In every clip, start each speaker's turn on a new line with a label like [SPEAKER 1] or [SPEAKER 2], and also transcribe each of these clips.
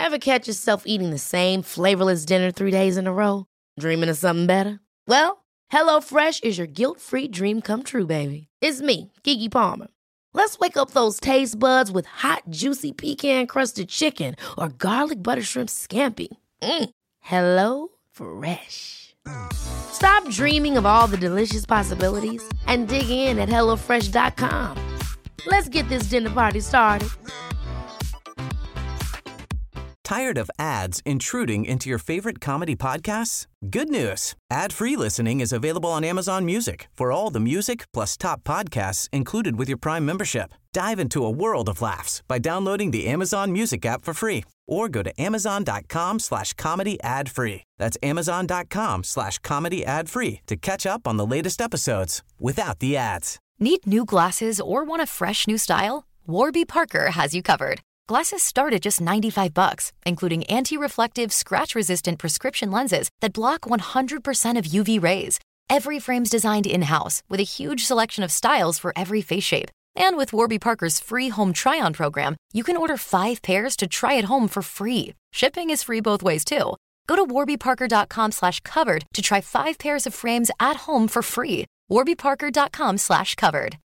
[SPEAKER 1] Ever catch yourself eating the same flavorless dinner 3 days in a row? Dreaming of something better? Well, HelloFresh is your guilt-free dream come true, baby. It's me, Keke Palmer. Let's wake up those taste buds with hot, juicy pecan-crusted chicken or garlic butter shrimp scampi. Hello Fresh. Stop dreaming of all the delicious possibilities and dig in at HelloFresh.com. Let's get this dinner party started.
[SPEAKER 2] Tired of ads intruding into your favorite comedy podcasts? Good news. Ad-free listening is available on Amazon Music for all the music plus top podcasts included with your Prime membership. Dive into a world of laughs by downloading the Amazon Music app for free or go to amazon.com/comedy ad-free. That's amazon.com/comedy ad-free to catch up on the latest episodes without the ads.
[SPEAKER 3] Need new glasses or want a fresh new style? Warby Parker has you covered. Glasses start at just $95, including anti-reflective, scratch-resistant prescription lenses that block 100% of UV rays. Every frame's designed in-house with a huge selection of styles for every face shape. And with Warby Parker's free home try-on program, you can order 5 pairs to try at home for free. Shipping is free both ways, too. Go to warbyparker.com/covered to try 5 pairs of frames at home for free. warbyparker.com/covered.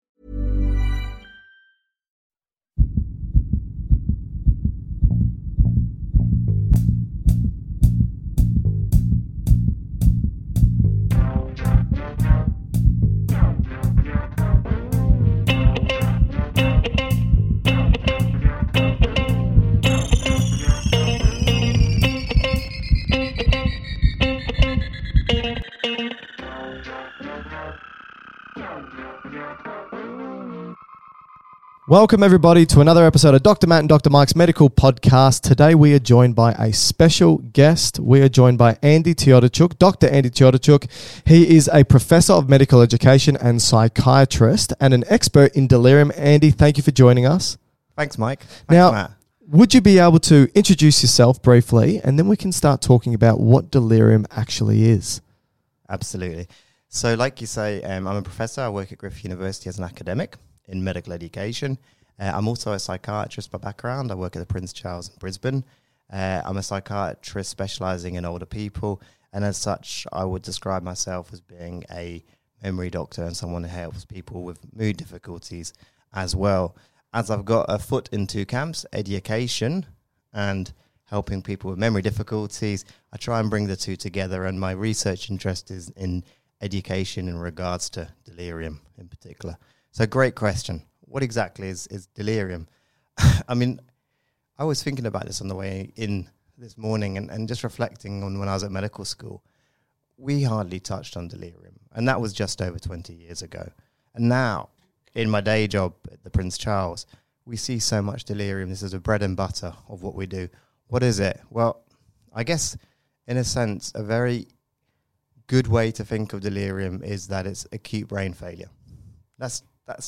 [SPEAKER 4] Welcome everybody to another episode of Dr. Matt and Dr. Mike's Medical Podcast. Today we are joined by a special guest. We are joined by Andy Teodorchuk, Dr. Andy Teodorchuk. He is a professor of medical education and psychiatrist and an expert in delirium. Andy, thank you for joining us.
[SPEAKER 5] Thanks, Mike. Thanks,
[SPEAKER 4] now,
[SPEAKER 5] Matt.
[SPEAKER 4] Would you be able to introduce yourself briefly and then we can start talking about what delirium actually is?
[SPEAKER 5] Absolutely. So like you say, I'm a professor. I work at Griffith University as an academic in medical education. I'm also a psychiatrist by background. I work at the Prince Charles in Brisbane. I'm a psychiatrist specialising in older people, and as such, I would describe myself as being a memory doctor and someone who helps people with mood difficulties as well. As I've got a foot in two camps, education and helping people with memory difficulties, I try and bring the two together, and my research interest is in education in regards to delirium in particular. So great question. What exactly is delirium? I mean, I was thinking about this on the way in this morning and just reflecting on when I was at medical school. We hardly touched on delirium, and that was just over 20 years ago. And now, in my day job at the Prince Charles, we see so much delirium. This is the bread and butter of what we do. What is it? Well, I guess, in a sense, a very good way to think of delirium is that it's acute brain failure. That's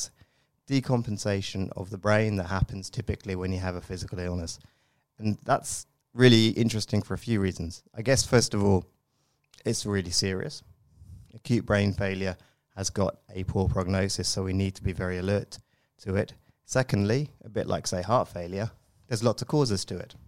[SPEAKER 5] decompensation of the brain that happens typically when you have a physical illness. And that's really interesting for a few reasons. I guess, first of all, it's really serious. Acute brain failure has got a poor prognosis, so we need to be very alert to it. Secondly, a bit like, say, heart failure, there's lots of causes to it.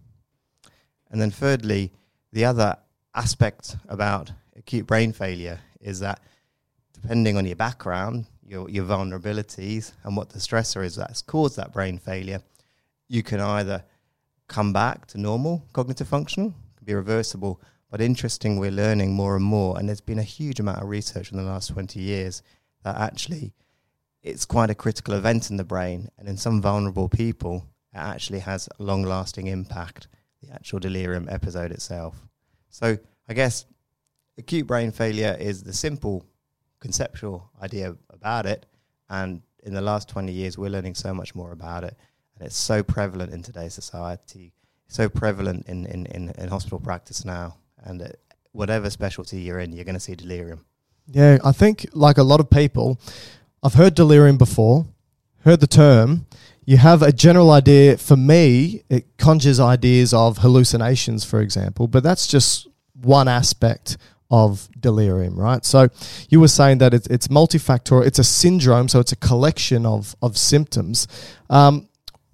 [SPEAKER 5] And then thirdly, the other aspect about acute brain failure is that depending on your background, your vulnerabilities and what the stressor is that's caused that brain failure, you can either come back to normal cognitive function, can be reversible, but interesting, we're learning more and more, and there's been a huge amount of research in the last 20 years that actually it's quite a critical event in the brain, and in some vulnerable people, it actually has a long-lasting impact, the actual delirium episode itself. So I guess acute brain failure is the simple conceptual idea about it, and in the last 20 years we're learning so much more about it, and it's so prevalent in today's society, so prevalent in hospital practice now, and whatever specialty you're in, you're going to see delirium.
[SPEAKER 4] Yeah, I think like a lot of people, I've heard delirium before, heard the term, you have a general idea. For me, it conjures ideas of hallucinations, for example, but that's just one aspect of delirium, right? So you were saying that it's multifactorial, it's a syndrome, so it's a collection of symptoms.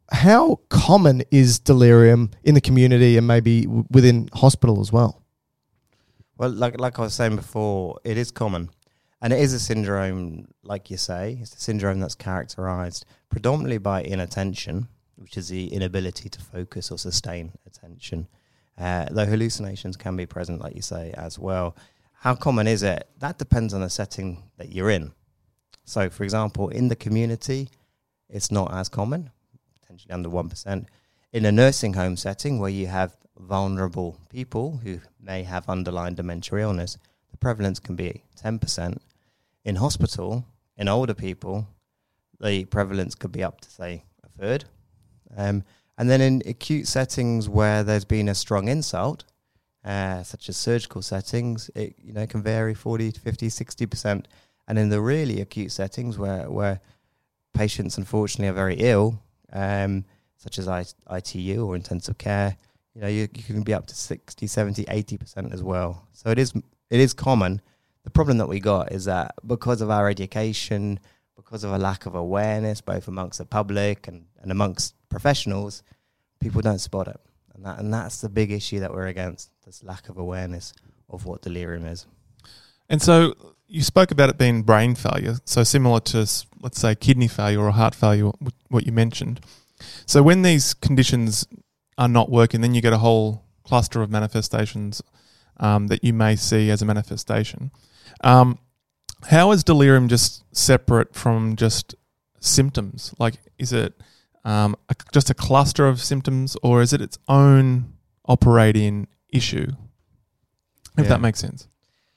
[SPEAKER 4] how common is delirium in the community and maybe within hospital as well?
[SPEAKER 5] Well, like I was saying before, it is common. And it is a syndrome, like you say. It's a syndrome that's characterized predominantly by inattention, which is the inability to focus or sustain attention. Though hallucinations can be present, like you say, as well. How common is it? That depends on the setting that you're in. So, for example, in the community, it's not as common, potentially under 1%. In a nursing home setting where you have vulnerable people who may have underlying dementia illness, the prevalence can be 10%. In hospital, in older people, the prevalence could be up to, say, a third. And then in acute settings where there's been a strong insult, such as surgical settings, it can vary 40 to 50, 60%. And in the really acute settings where patients, unfortunately, are very ill, such as ITU or intensive care, you can be up to 60, 70, 80% as well. So it is common. The problem that we got is that because of our education, because of a lack of awareness, both amongst the public and amongst professionals, people don't spot it. And that's the big issue that we're against, this lack of awareness of what delirium is.
[SPEAKER 6] And so you spoke about it being brain failure, so similar to, let's say, kidney failure or heart failure, what you mentioned. So when these conditions are not working, then you get a whole cluster of manifestations that you may see as a manifestation. How is delirium just separate from just symptoms? Like, is it just a cluster of symptoms, or is it its own operating issue? If that makes sense.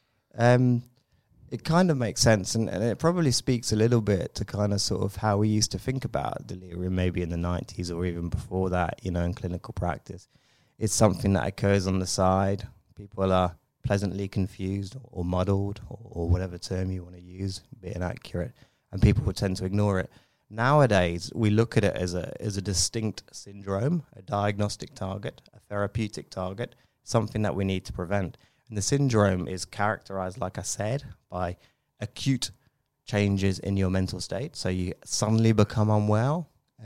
[SPEAKER 5] It kind of makes sense, and it probably speaks a little bit to kind of sort of how we used to think about delirium maybe in the 90s or even before that, in clinical practice. It's something that occurs on the side. People are pleasantly confused or muddled or whatever term you want to use, a bit inaccurate, and people will tend to ignore it. Nowadays, we look at it as a distinct syndrome, a diagnostic target, a therapeutic target, something that we need to prevent. And the syndrome is characterized, like I said, by acute changes in your mental state. So you suddenly become unwell,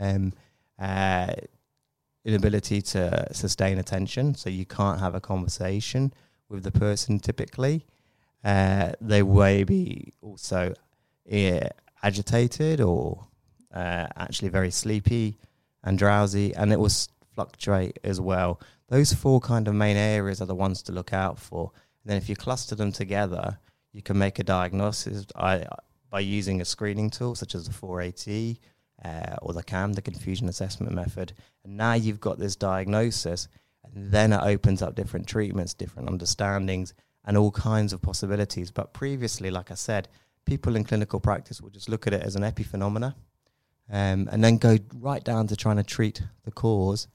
[SPEAKER 5] inability to sustain attention, so you can't have a conversation with the person typically. They may be also agitated or actually very sleepy and drowsy, and it will fluctuate as well. Those four kind of main areas are the ones to look out for. And then if you cluster them together, you can make a diagnosis by using a screening tool such as the 4AT or the CAM, the Confusion Assessment Method. And now you've got this diagnosis, and then it opens up different treatments, different understandings, and all kinds of possibilities. But previously, like I said, people in clinical practice will just look at it as an epiphenomena and then go right down to trying to treat the cause.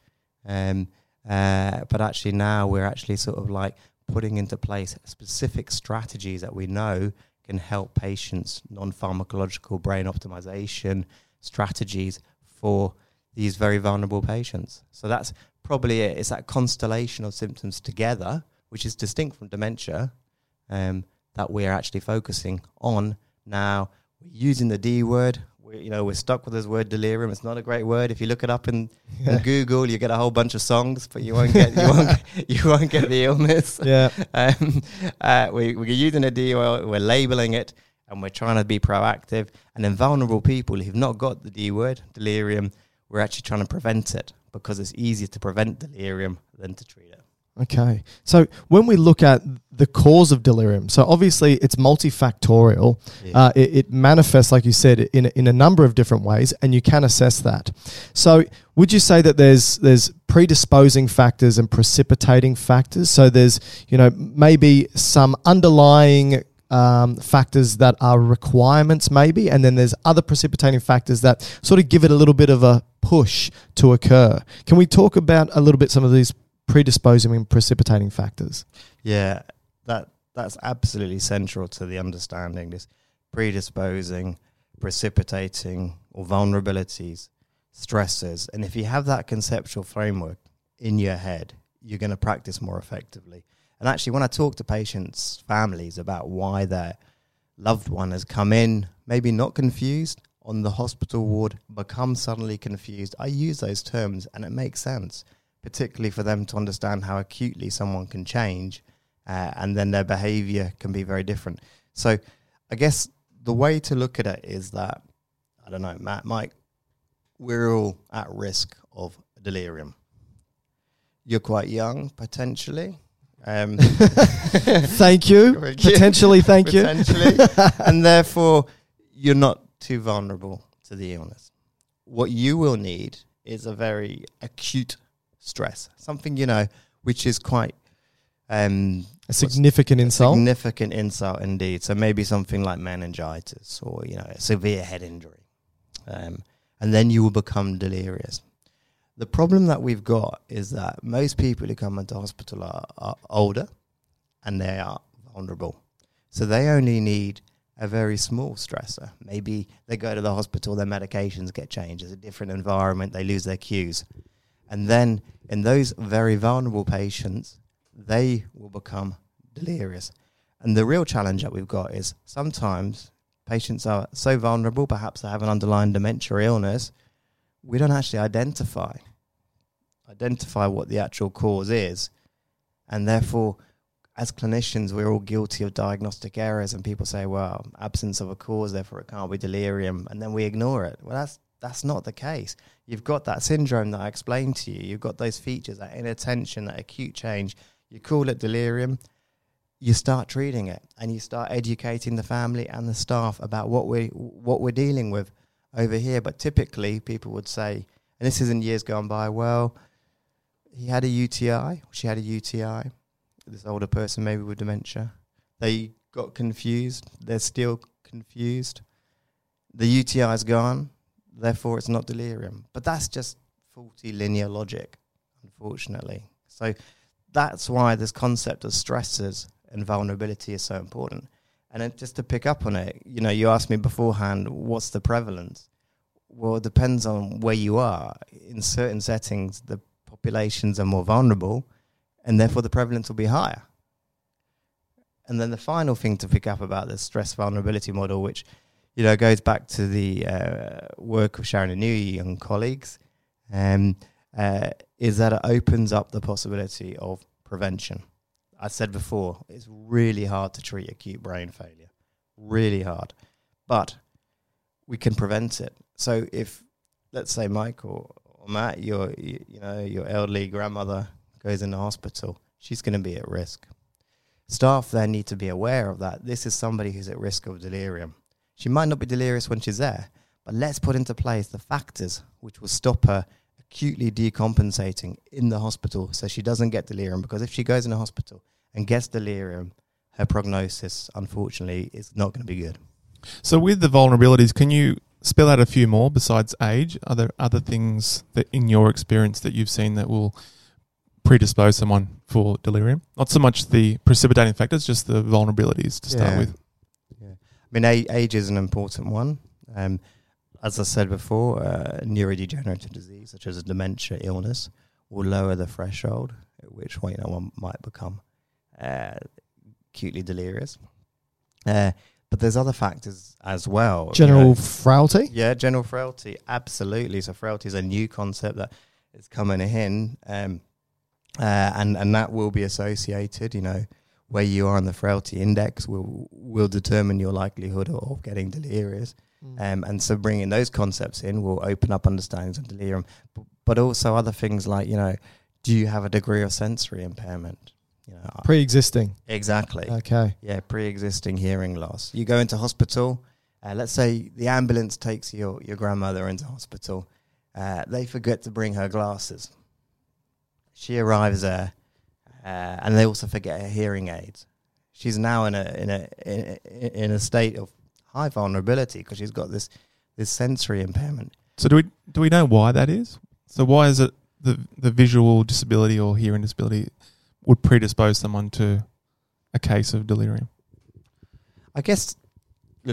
[SPEAKER 5] But actually now we're actually sort of like putting into place specific strategies that we know can help patients, non-pharmacological brain optimization strategies for these very vulnerable patients. So that's probably it. It's that constellation of symptoms together, which is distinct from dementia, that we're actually focusing on now. We're using the D word. We're stuck with this word delirium. It's not a great word. If you look it up in Google, you get a whole bunch of songs, but you won't get you won't get the illness. Yeah. We're using a D word. We're labeling it, and we're trying to be proactive. And then vulnerable people who've not got the D word, delirium, we're actually trying to prevent it because it's easier to prevent delirium than to treat it.
[SPEAKER 4] Okay. So when we look at the cause of delirium, so obviously it's multifactorial. Yeah. It manifests, like you said, in a number of different ways, and you can assess that. So would you say that there's predisposing factors and precipitating factors? So there's, maybe some underlying factors that are requirements maybe, and then there's other precipitating factors that sort of give it a little bit of a push to occur. Can we talk about a little bit some of these predisposing and precipitating factors?
[SPEAKER 5] Yeah, that's absolutely central to the understanding, this predisposing, precipitating, or vulnerabilities, stresses. And if you have that conceptual framework in your head, you're going to practice more effectively. And actually, when I talk to patients' families about why their loved one has come in, maybe not confused, on the hospital ward become suddenly confused. I use those terms and it makes sense, particularly for them to understand how acutely someone can change and then their behaviour can be very different. So I guess the way to look at it is that, I don't know, Matt, Mike, we're all at risk of delirium. You're quite young, potentially.
[SPEAKER 4] Thank you. Potentially, thank you.
[SPEAKER 5] And therefore, you're not too vulnerable to the illness. What you will need is a very acute stress, something, which is quite
[SPEAKER 4] a significant insult.
[SPEAKER 5] Significant insult indeed. So maybe something like meningitis or, a severe head injury. And then you will become delirious. The problem that we've got is that most people who come into hospital are older and they are vulnerable. So they only need a very small stressor. Maybe they go to the hospital, their medications get changed. It's a different environment. They lose their cues. And then in those very vulnerable patients, they will become delirious. And the real challenge that we've got is sometimes patients are so vulnerable, perhaps they have an underlying dementia or illness, we don't actually identify what the actual cause is. And therefore, as clinicians, we're all guilty of diagnostic errors, and people say, well, absence of a cause, therefore it can't be delirium, and then we ignore it. Well, that's not the case. You've got that syndrome that I explained to you. You've got those features, that inattention, that acute change. You call it delirium. You start treating it, and you start educating the family and the staff about what we're dealing with over here. But typically, people would say, and this is in years gone by, well, he had a UTI, she had a UTI, this older person maybe with dementia. They got confused. They're still confused. The UTI is gone, therefore it's not delirium. But that's just faulty linear logic, unfortunately. So that's why this concept of stressors and vulnerability is so important. And then just to pick up on it, you asked me beforehand, what's the prevalence? Well, it depends on where you are. In certain settings, the populations are more vulnerable, and therefore the prevalence will be higher. And then the final thing to pick up about the stress vulnerability model, which goes back to the work of Sharon and Newey and colleagues, is that it opens up the possibility of prevention. I said before, it's really hard to treat acute brain failure, really hard, but we can prevent it. So if, let's say, Mike or Matt, your elderly grandmother goes in the hospital, she's going to be at risk. Staff then need to be aware of that. This is somebody who's at risk of delirium. She might not be delirious when she's there, but let's put into place the factors which will stop her acutely decompensating in the hospital so she doesn't get delirium. Because if she goes in the hospital and gets delirium, her prognosis, unfortunately, is not going to be good.
[SPEAKER 6] So with the vulnerabilities, can you spell out a few more besides age? Are there other things that in your experience that you've seen that will predispose someone for delirium? Not so much the precipitating factors, just the vulnerabilities to start with.
[SPEAKER 5] Yeah. I mean, age is an important one. As I said before, neurodegenerative disease, such as a dementia illness, will lower the threshold at which one might become acutely delirious. But there's other factors as well.
[SPEAKER 4] General frailty?
[SPEAKER 5] Yeah, general frailty, absolutely. So frailty is a new concept that is coming in, and that will be associated, where you are on the frailty index will determine your likelihood of getting delirious. And so bringing those concepts in will open up understandings of delirium, but also other things like, do you have a degree of sensory impairment?
[SPEAKER 4] Pre-existing.
[SPEAKER 5] Exactly.
[SPEAKER 4] Okay.
[SPEAKER 5] Yeah, pre-existing hearing loss. You go into hospital, let's say the ambulance takes your grandmother into hospital. They forget to bring her glasses. She arrives there, and they also forget her hearing aids. She's now in a state of high vulnerability because she's got this sensory impairment.
[SPEAKER 6] So do we know why that is? So why is it the visual disability or hearing disability would predispose someone to a case of delirium?
[SPEAKER 5] I guess, look,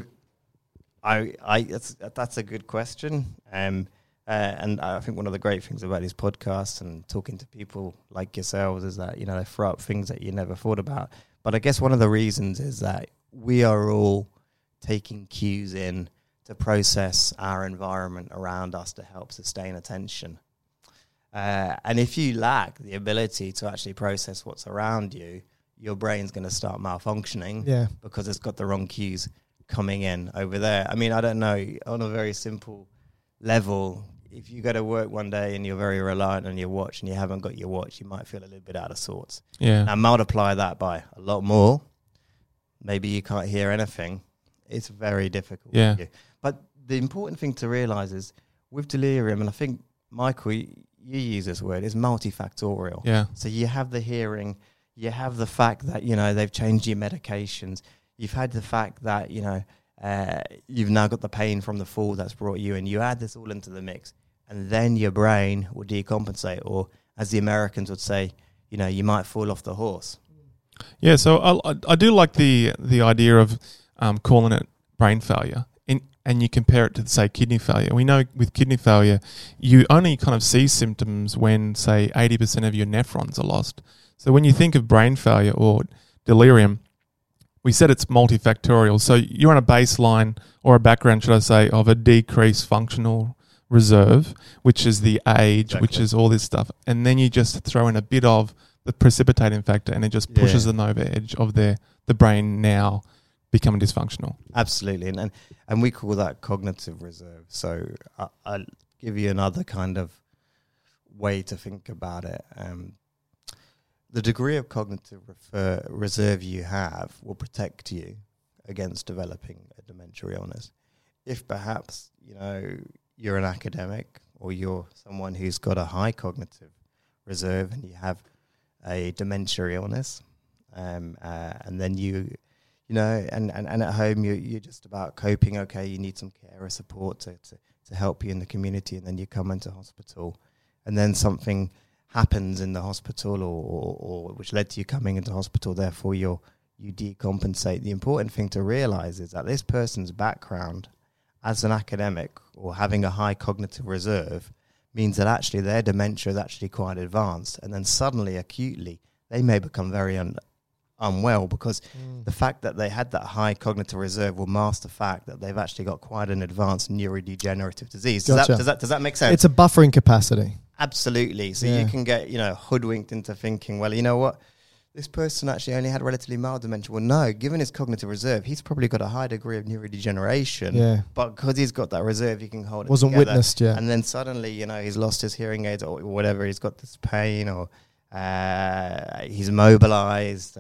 [SPEAKER 5] that's a good question. And I think one of the great things about these podcasts and talking to people like yourselves is that, they throw up things that you never thought about. But I guess one of the reasons is that we are all taking cues in to process our environment around us to help sustain attention. And if you lack the ability to actually process what's around you, your brain's going to start malfunctioning because it's got the wrong cues coming in over there. I mean, I don't know, on a very simple level, if you go to work one day and you're very reliant on your watch and you haven't got your watch, you might feel a little bit out of sorts.
[SPEAKER 6] Yeah.
[SPEAKER 5] Now multiply that by a lot more. Maybe you can't hear anything. It's very difficult for you. But the important thing to realise is with delirium, and I think, Michael, you use this word, is multifactorial.
[SPEAKER 6] Yeah.
[SPEAKER 5] So you have the hearing, you have the fact that, they've changed your medications. You've had the fact that, you've now got the pain from the fall that's brought you in. You add this all into the mix, and then your brain will decompensate, or as the Americans would say, you might fall off the horse.
[SPEAKER 6] Yeah, so I do like the idea of calling it brain failure, and you compare it to, say, kidney failure. We know with kidney failure, you only kind of see symptoms when, say, 80% of your nephrons are lost. So when you think of brain failure or delirium, we said it's multifactorial. So you're on a baseline, or a background, should I say, of a decreased functional reserve, which is the age, which is all this stuff. And then you just throw in a bit of the precipitating factor, and it just pushes them over the edge of the brain now becoming dysfunctional.
[SPEAKER 5] Absolutely. And we call that cognitive reserve. So I'll give you another kind of way to think about it. The degree of cognitive reserve you have will protect you against developing a dementia illness. If perhaps, you're an academic, or you're someone who's got a high cognitive reserve and you have a dementia illness, and then and at home you're just about coping, okay, you need some care or support to help you in the community, and then you come into hospital, and then something happens in the hospital or which led to you coming into hospital, therefore you decompensate. The important thing to realize is that this person's background as an academic or having a high cognitive reserve means that actually their dementia is actually quite advanced, and then suddenly, acutely, they may become very unwell because the fact that they had that high cognitive reserve will mask the fact that they've actually got quite an advanced neurodegenerative disease.
[SPEAKER 4] Gotcha.
[SPEAKER 5] Does that make sense?
[SPEAKER 4] It's a buffering capacity.
[SPEAKER 5] Absolutely. So you can get, hoodwinked into thinking, well, you know what? This person actually only had relatively mild dementia. Well, no, given his cognitive reserve, he's probably got a high degree of neurodegeneration. Yeah. But because he's got that reserve, he can hold it
[SPEAKER 4] Wasn't
[SPEAKER 5] together.
[SPEAKER 4] Witnessed yet.
[SPEAKER 5] And then suddenly, he's lost his hearing aids or whatever. He's got this pain, or he's immobilized.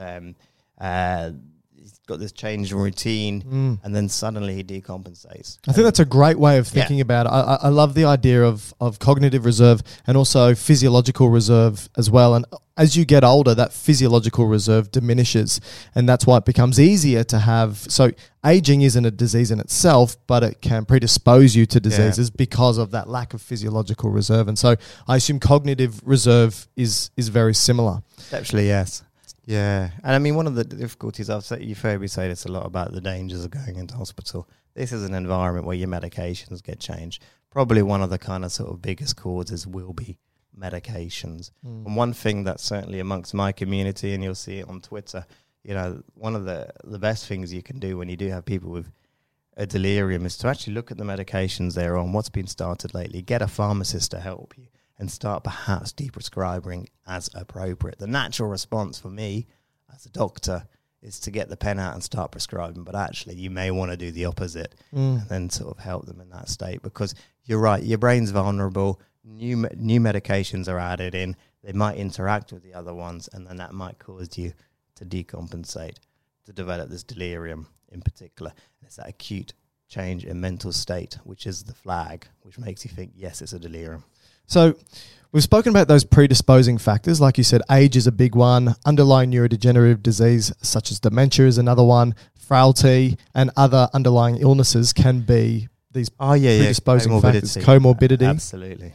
[SPEAKER 5] He's got this change in routine, and then suddenly he decompensates.
[SPEAKER 4] I think that's a great way of thinking about it. I love the idea of cognitive reserve and also physiological reserve as well. And as you get older, that physiological reserve diminishes, and that's why it becomes easier to have. So aging isn't a disease in itself, but it can predispose you to diseases because of that lack of physiological reserve. And so I assume cognitive reserve is very similar.
[SPEAKER 5] Actually, yes. Yeah. And I mean, one of the difficulties, you've heard me say this a lot about the dangers of going into hospital. This is an environment where your medications get changed. Probably one of the kind of sort of biggest causes will be medications. And one thing that's certainly amongst my community, and you'll see it on Twitter, one of the best things you can do when you do have people with a delirium is to actually look at the medications they're on, what's been started lately, get a pharmacist to help you, and start perhaps deprescribing as appropriate. The natural response for me as a doctor is to get the pen out and start prescribing, but actually you may want to do the opposite and then sort of help them in that state, because you're right, your brain's vulnerable, new medications are added in, they might interact with the other ones, and then that might cause you to decompensate, to develop this delirium in particular. It's that acute change in mental state, which is the flag, which makes you think, yes, it's a delirium.
[SPEAKER 4] So we've spoken about those predisposing factors. Like you said, age is a big one. Underlying neurodegenerative disease, such as dementia, is another one. Frailty and other underlying illnesses can be these predisposing factors. Comorbidity.
[SPEAKER 5] Absolutely.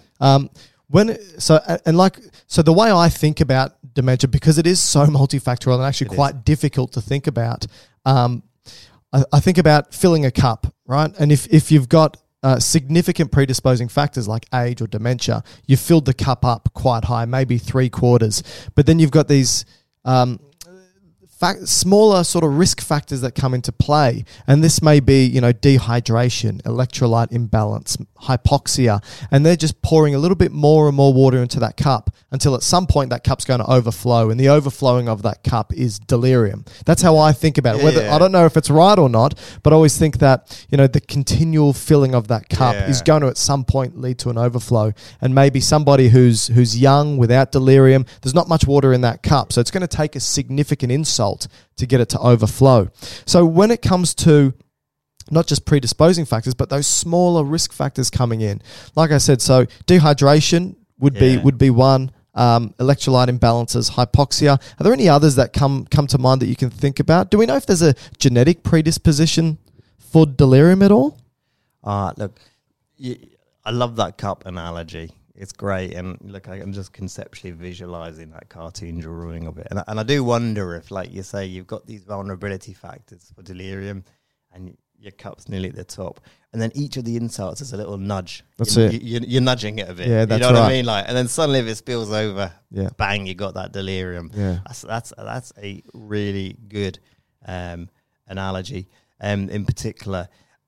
[SPEAKER 4] So the way I think about dementia, because it is so multifactorial and actually quite difficult to think about, I think about filling a cup, right? And if you've got significant predisposing factors like age or dementia, you've filled the cup up quite high, maybe 3/4. But then you've got these smaller sort of risk factors that come into play. And this may be, dehydration, electrolyte imbalance, hypoxia, and they're just pouring a little bit more and more water into that cup until at some point that cup's going to overflow, and the overflowing of that cup is delirium. That's how I think about it. I don't know if it's right or not, but I always think that, the continual filling of that cup is going to at some point lead to an overflow. And maybe somebody who's young without delirium, there's not much water in that cup, so it's going to take a significant insult to get it to overflow. So when it comes to not just predisposing factors, but those smaller risk factors coming in, like I said, so dehydration would be one. Electrolyte imbalances, hypoxia. Are there any others that come to mind that you can think about? Do we know if there's a genetic predisposition for delirium at all?
[SPEAKER 5] Look, I love that cup analogy. It's great. And look, I'm just conceptually visualizing that cartoon drawing of it. And I do wonder if, like you say, you've got these vulnerability factors for delirium and your cup's nearly at the top. And then each of the insults is a little nudge.
[SPEAKER 4] That's it.
[SPEAKER 5] You're nudging it a bit.
[SPEAKER 4] Yeah, that's
[SPEAKER 5] you know
[SPEAKER 4] right.
[SPEAKER 5] what I mean? And then suddenly if it spills over, bang, you got that delirium.
[SPEAKER 4] Yeah.
[SPEAKER 5] That's a really good analogy. In particular,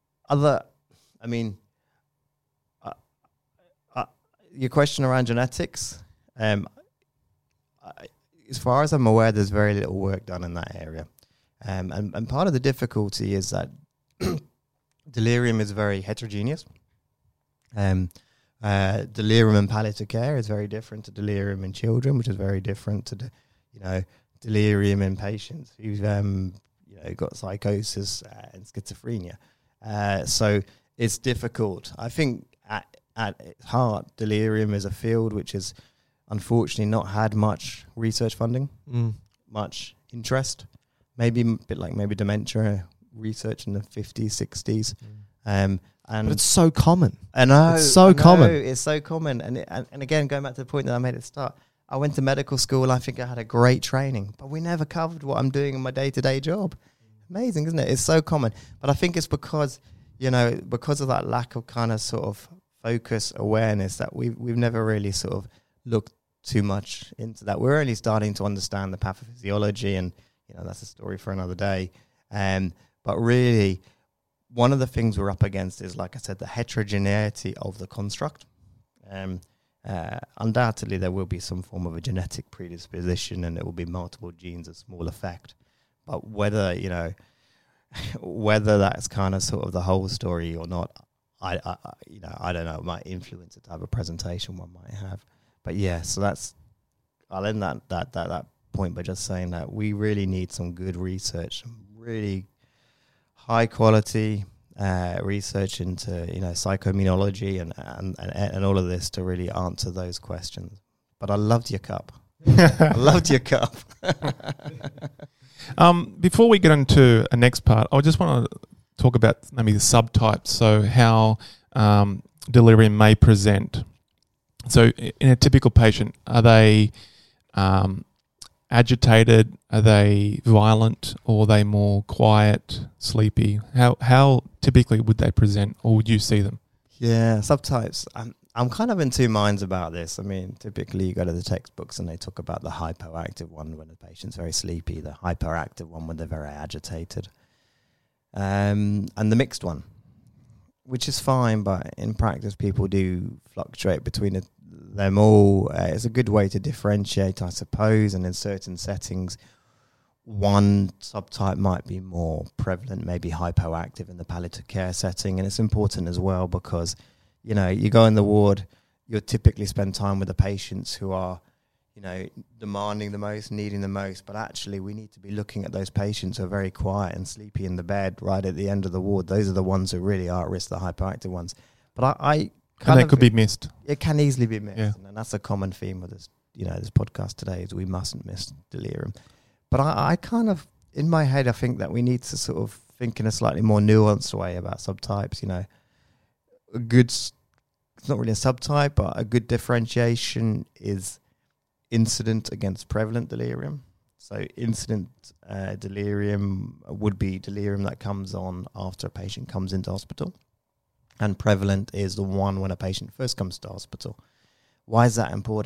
[SPEAKER 5] your question around genetics, as far as I'm aware, there's very little work done in that area. And part of the difficulty is that delirium is very heterogeneous. Delirium in palliative care is very different to delirium in children, which is very different to delirium in patients who've got psychosis and schizophrenia. So it's difficult. I think at its heart, delirium is a field which has unfortunately not had much research funding, much interest. Maybe a bit like maybe dementia research in the 50s, 60s. But
[SPEAKER 4] it's so common.
[SPEAKER 5] I know.
[SPEAKER 4] It's so common.
[SPEAKER 5] It's so common. And again, going back to the point that I made at the start, I went to medical school. I think I had a great training, but we never covered what I'm doing in my day-to-day job. Amazing, isn't it? It's so common. But I think it's because of that lack of kind of sort of focus, awareness, that we've never really sort of looked too much into that. We're only starting to understand the pathophysiology, and that's a story for another day. But really, one of the things we're up against is, like I said, the heterogeneity of the construct. Undoubtedly, there will be some form of a genetic predisposition, and it will be multiple genes of small effect. But whether that's kind of sort of the whole story or not, I don't know. It might influence the type of presentation one might have. But yeah, so I'll end that point by just saying that we really need some good research, some really high quality research into psychoimmunology and all of this to really answer those questions. But I loved your cup. I loved your cup.
[SPEAKER 6] Before we get into a next part, I just want to talk about maybe the subtypes, so how delirium may present. So in a typical patient, are they agitated? Are they violent? Or are they more quiet, sleepy? How typically would they present, or would you see them? Yeah,
[SPEAKER 5] subtypes. I'm kind of in two minds about this. I mean, typically you go to the textbooks and they talk about the hypoactive one when the patient's very sleepy, the hyperactive one when they're very agitated, and the mixed one, which is fine, but in practice people do fluctuate between them all. It's a good way to differentiate, I suppose, and in certain settings, one subtype might be more prevalent, maybe hypoactive in the palliative care setting, and it's important as well because you go in the ward, you'll typically spend time with the patients who are, demanding the most, needing the most. But actually, we need to be looking at those patients who are very quiet and sleepy in the bed right at the end of the ward. Those are the ones who really are at risk, the hyperactive ones. But I
[SPEAKER 6] and that could be missed.
[SPEAKER 5] It can easily be missed.
[SPEAKER 6] Yeah.
[SPEAKER 5] And that's a common theme with this, this podcast today is we mustn't miss delirium. But I kind of, in my head, I think that we need to sort of think in a slightly more nuanced way about subtypes, it's not really a subtype, but a good differentiation is incident against prevalent delirium. So incident delirium would be delirium that comes on after a patient comes into hospital. And prevalent is the one when a patient first comes to hospital. Why is that important?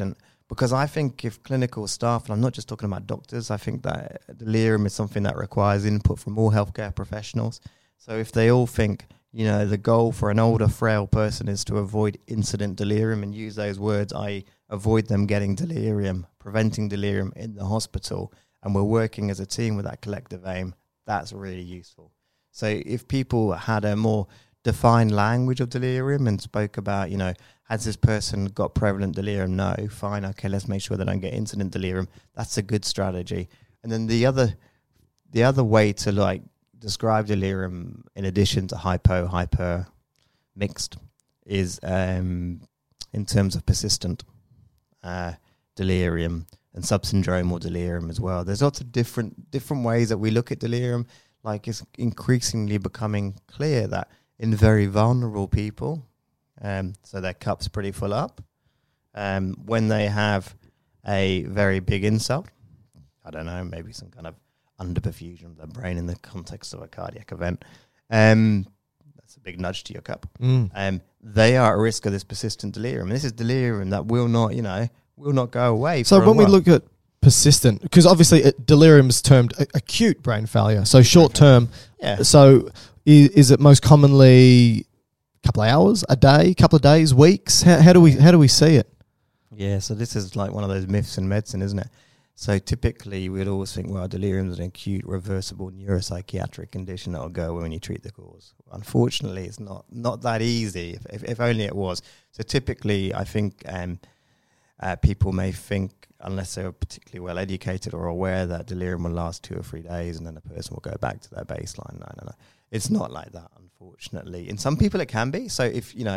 [SPEAKER 5] Because I think if clinical staff, and I'm not just talking about doctors, I think that delirium is something that requires input from all healthcare professionals. So if they all think, the goal for an older, frail person is to avoid incident delirium and use those words, i.e. avoid them getting delirium, preventing delirium in the hospital, and we're working as a team with that collective aim, that's really useful. So if people had a more defined language of delirium and spoke about, has this person got prevalent delirium? No, fine, okay, let's make sure they don't get incident delirium. That's a good strategy. And then the other way to describe delirium, in addition to hyper, mixed, is in terms of persistent delirium and subsyndromal delirium as well. There's lots of different ways that we look at delirium. It's increasingly becoming clear that in very vulnerable people, so their cup's pretty full up, when they have a very big insult, I don't know, maybe some kind of underperfusion of the brain in the context of a cardiac event, that's a big nudge to your cup. They are at risk of this persistent delirium. And this is delirium that will not go away.
[SPEAKER 4] So when we look at persistent, because obviously delirium is termed acute brain failure, so short term.
[SPEAKER 5] Yeah.
[SPEAKER 4] So is it most commonly a couple of hours, a day, couple of days, weeks? How do we see it?
[SPEAKER 5] Yeah, so this is like one of those myths in medicine, isn't it? So typically we'd always think, well, delirium is an acute reversible neuropsychiatric condition that will go away when you treat the cause. Unfortunately, it's not that easy, if only it was. So typically I think people may think, unless they're particularly well educated or aware, that delirium will last 2 or 3 days and then the person will go back to their baseline. No. It's not like that, unfortunately. In some people it can be. So if you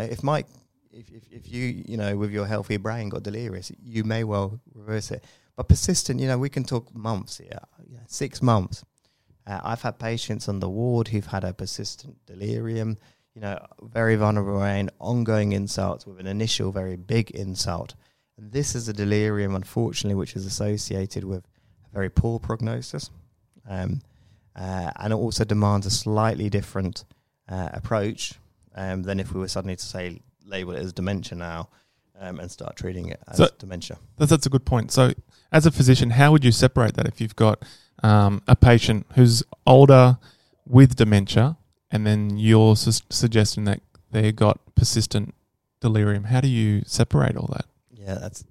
[SPEAKER 5] with your healthy brain got delirious, you may well reverse it. But persistent, we can talk months here, 6 months. I've had patients on the ward who've had a persistent delirium, very vulnerable brain, ongoing insults with an initial very big insult. And this is a delirium, unfortunately, which is associated with a very poor prognosis. And it also demands a slightly different approach than if we were suddenly to say, label it as dementia now and start treating it as dementia.
[SPEAKER 6] That's a good point. So as a physician, how would you separate that if you've got a patient who's older with dementia and then you're suggesting that they got persistent delirium? How do you separate all that?
[SPEAKER 5] Yeah, that's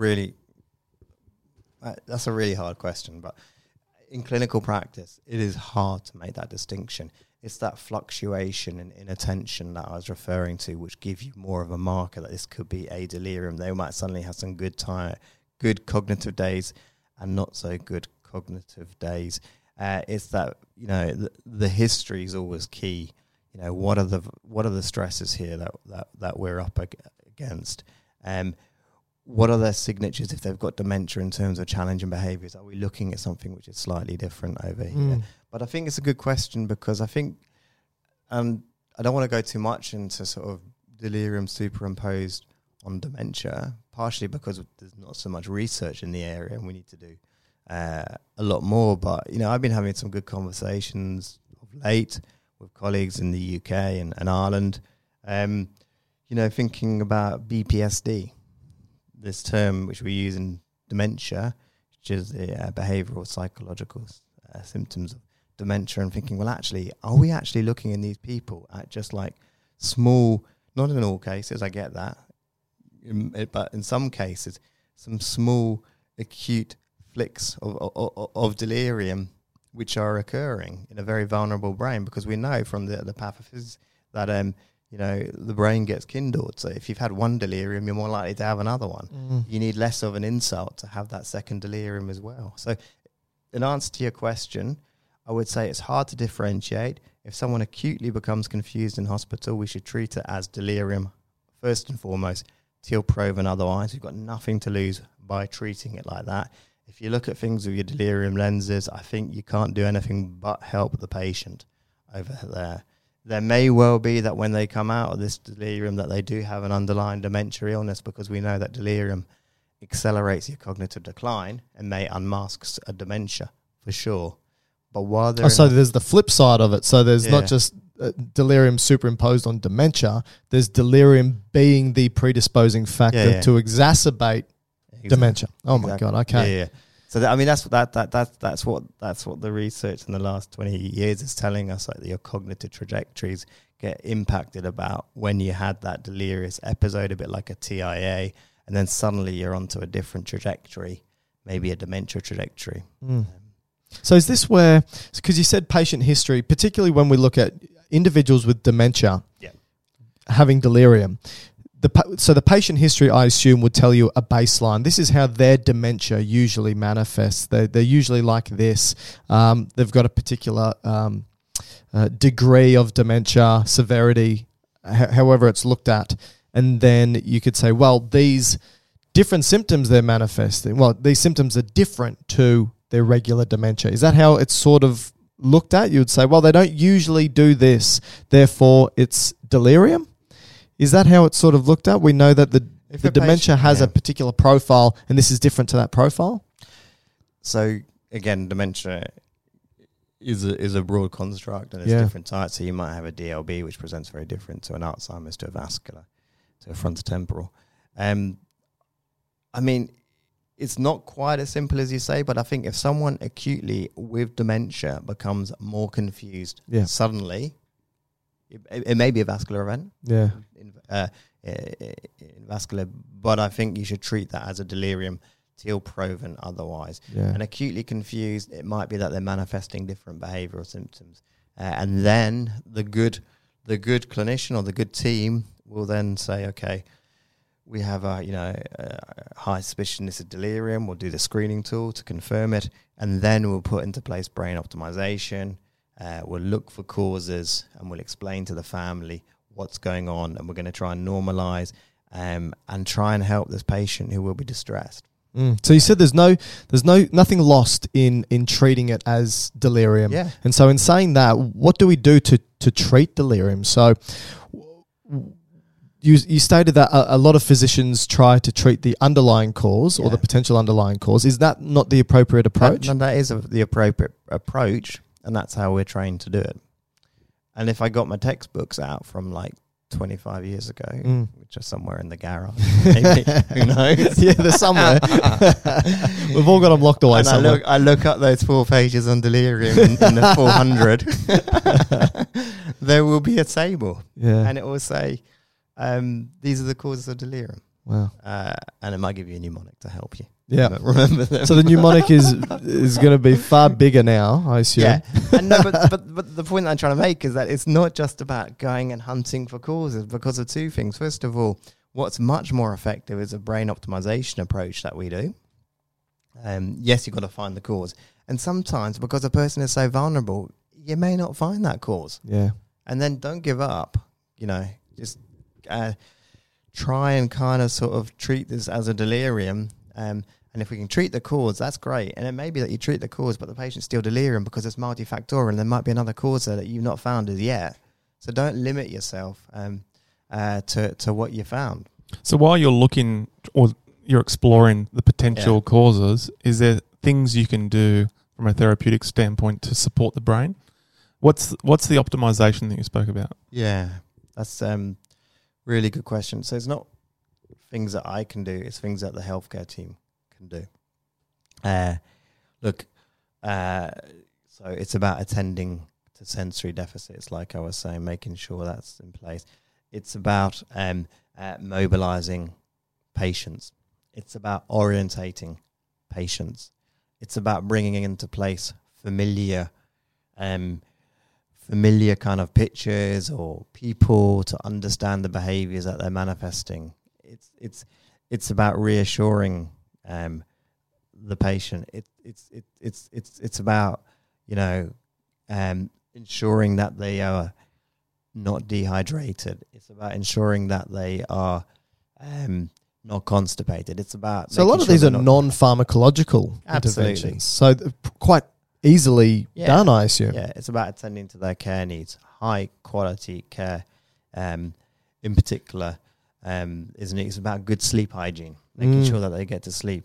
[SPEAKER 5] a really hard question, but in clinical practice, it is hard to make that distinction. It's that fluctuation in attention that I was referring to, which give you more of a marker that this could be a delirium. They might suddenly have some good cognitive days and not so good cognitive days. It's that, the history is always key. What are the stresses here that we're up against? What are their signatures if they've got dementia in terms of challenging behaviours? Are we looking at something which is slightly different over here? But I think it's a good question because I think I don't want to go too much into sort of delirium superimposed on dementia, partially because there's not so much research in the area and we need to do a lot more. But, I've been having some good conversations of late with colleagues in the UK and Ireland, thinking about BPSD. This term which we use in dementia, which is the behavioural psychological symptoms of dementia, and thinking, well, actually, are we actually looking in these people at just like small, not in all cases, I get that, but in some cases, some small acute flicks of delirium which are occurring in a very vulnerable brain, because we know from the pathophysics that the brain gets kindled. So if you've had one delirium, you're more likely to have another one. You need less of an insult to have that second delirium as well. So in answer to your question, I would say it's hard to differentiate. If someone acutely becomes confused in hospital, we should treat it as delirium first and foremost, till proven otherwise. We've got nothing to lose by treating it like that. If you look at things with your delirium lenses, I think you can't do anything but help the patient over there. There may well be that when they come out of this delirium that they do have an underlying dementia illness, because we know that delirium accelerates your cognitive decline and may unmask a dementia for sure. But while they're
[SPEAKER 4] so there's the flip side of it. So there's not just delirium superimposed on dementia. There's delirium being the predisposing factor to exacerbate Dementia. Oh my
[SPEAKER 5] Exactly.
[SPEAKER 4] God. Okay.
[SPEAKER 5] Yeah. So that's what the research in the last 20 years is telling us, like your cognitive trajectories get impacted about when you had that delirious episode, a bit like a TIA, and then suddenly you're onto a different trajectory, maybe a dementia trajectory.
[SPEAKER 4] So is this where, because you said patient history, particularly when we look at individuals with dementia having delirium, so the patient history, I assume, would tell you a baseline. This is how their dementia usually manifests. They're usually like this. They've got a particular degree of dementia, severity, however it's looked at. And then you could say, well, these different symptoms they're manifesting, well, these symptoms are different to their regular dementia. Is that how it's sort of looked at? You would say, well, they don't usually do this, therefore it's delirium? Is that how it's sort of looked at? We know that the dementia has a particular profile, and this is different to that profile?
[SPEAKER 5] So, again, dementia is a broad construct, and there's different types. So you might have a DLB, which presents very different to an Alzheimer's, to a vascular, to a frontotemporal. I mean, it's not quite as simple as you say, but I think if someone acutely with dementia becomes more confused suddenly, it may be a vascular event.
[SPEAKER 4] Yeah.
[SPEAKER 5] In vascular, but I think you should treat that as a delirium till proven otherwise.
[SPEAKER 4] Yeah.
[SPEAKER 5] And acutely confused, it might be that they're manifesting different behavioural symptoms, and then the good clinician or the good team will then say, okay, we have a high suspicion this is delirium. We'll do the screening tool to confirm it, and then we'll put into place brain optimization. We'll look for causes, and we'll explain to the family what's going on, and we're going to try and normalize and try and help this patient who will be distressed.
[SPEAKER 4] So you said there's nothing lost in treating it as delirium.
[SPEAKER 5] Yeah.
[SPEAKER 4] And so in saying that, what do we do to treat delirium? So you stated that a lot of physicians try to treat the underlying cause or the potential underlying cause. Is that not the appropriate approach?
[SPEAKER 5] That is the appropriate approach, and that's how we're trained to do it. And if I got my textbooks out from like 25 years ago, which are somewhere in the garage, maybe, who knows?
[SPEAKER 4] Yeah, they're somewhere. We've all got them locked away
[SPEAKER 5] and
[SPEAKER 4] somewhere.
[SPEAKER 5] I look up those 4 pages on delirium in the 400. There will be a table, and it will say, these are the causes of delirium.
[SPEAKER 4] Wow.
[SPEAKER 5] And it might give you a mnemonic to help you.
[SPEAKER 4] Yeah,
[SPEAKER 5] remember them.
[SPEAKER 4] So the mnemonic is going to be far bigger now, I assume.
[SPEAKER 5] Yeah, and no, but the point that I'm trying to make is that it's not just about going and hunting for causes, because of 2 things. First of all, what's much more effective is a brain optimization approach that we do. Yes, you've got to find the cause, and sometimes because a person is so vulnerable, you may not find that cause.
[SPEAKER 4] Yeah,
[SPEAKER 5] and then don't give up. Just try and kind of sort of treat this as a delirium. And if we can treat the cause, that's great. And it may be that you treat the cause, but the patient's still delirium because it's multifactorial, and there might be another cause there that you've not found as yet. So don't limit yourself to what you found.
[SPEAKER 6] So while you're looking or you're exploring the potential causes, is there things you can do from a therapeutic standpoint to support the brain? What's the optimization that you spoke about?
[SPEAKER 5] Yeah, that's really good question. So it's not things that I can do, it's things that the healthcare team can do. So it's about attending to sensory deficits, like I was saying, making sure that's in place. It's about mobilizing patients. It's about orientating patients. It's about bringing into place familiar kind of pictures or people to understand the behaviors that they're manifesting. It's about reassuring the patient. It's about ensuring that they are not dehydrated. It's about ensuring that they are not constipated. It's about
[SPEAKER 4] so a lot of these are non-pharmacological interventions. So quite easily done, I assume.
[SPEAKER 5] Yeah, it's about attending to their care needs, high quality care. In particular, it's about good sleep hygiene, making sure that they get to sleep,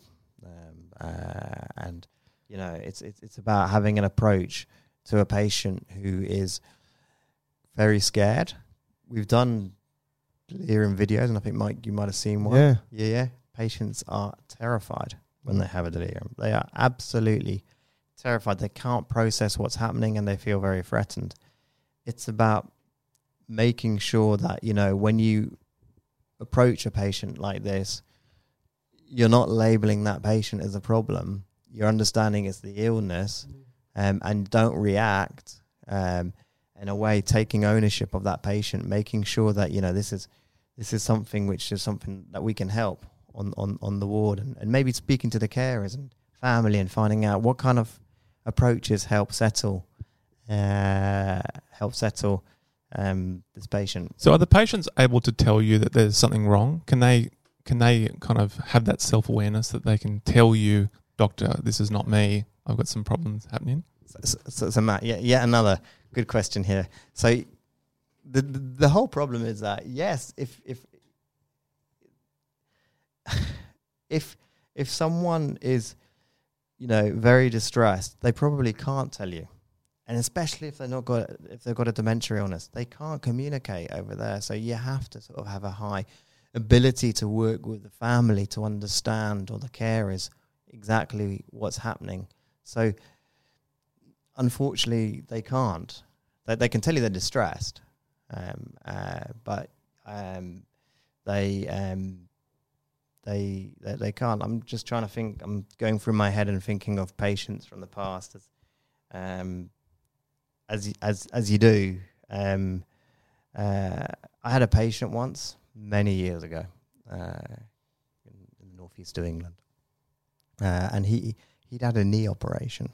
[SPEAKER 5] and it's about having an approach to a patient who is very scared. We've done delirium videos, and I think Mike, you might have seen one.
[SPEAKER 4] Yeah.
[SPEAKER 5] patients are terrified when they have a delirium. They are absolutely terrified. They can't process what's happening and they feel very threatened. It's about making sure that, you know, when you approach a patient like this, you're not labeling that patient as a problem. You're understanding it's the illness, and don't react in a way, taking ownership of that patient, making sure that, you know, this is something which is something that we can help on the ward, and maybe speaking to the carers and family and finding out what kind of approaches help settle this patient.
[SPEAKER 6] So are the patients able to tell you that there's something wrong? Can they kind of have that self-awareness that they can tell you, doctor, this is not me, I've got some problems happening?
[SPEAKER 5] So Matt, yet another good question here. So the whole problem is that, yes, if someone is, you know, very distressed, they probably can't tell you. And especially if they've got a dementia illness, they can't communicate over there. So you have to sort of have a high ability to work with the family to understand, or the carers, exactly what's happening. So unfortunately, they can't. They can tell you they're distressed, but they can't. I'm just trying to think. I'm going through my head and thinking of patients from the past, as you do. I had a patient once, many years ago, in the northeast of England, and he'd had a knee operation,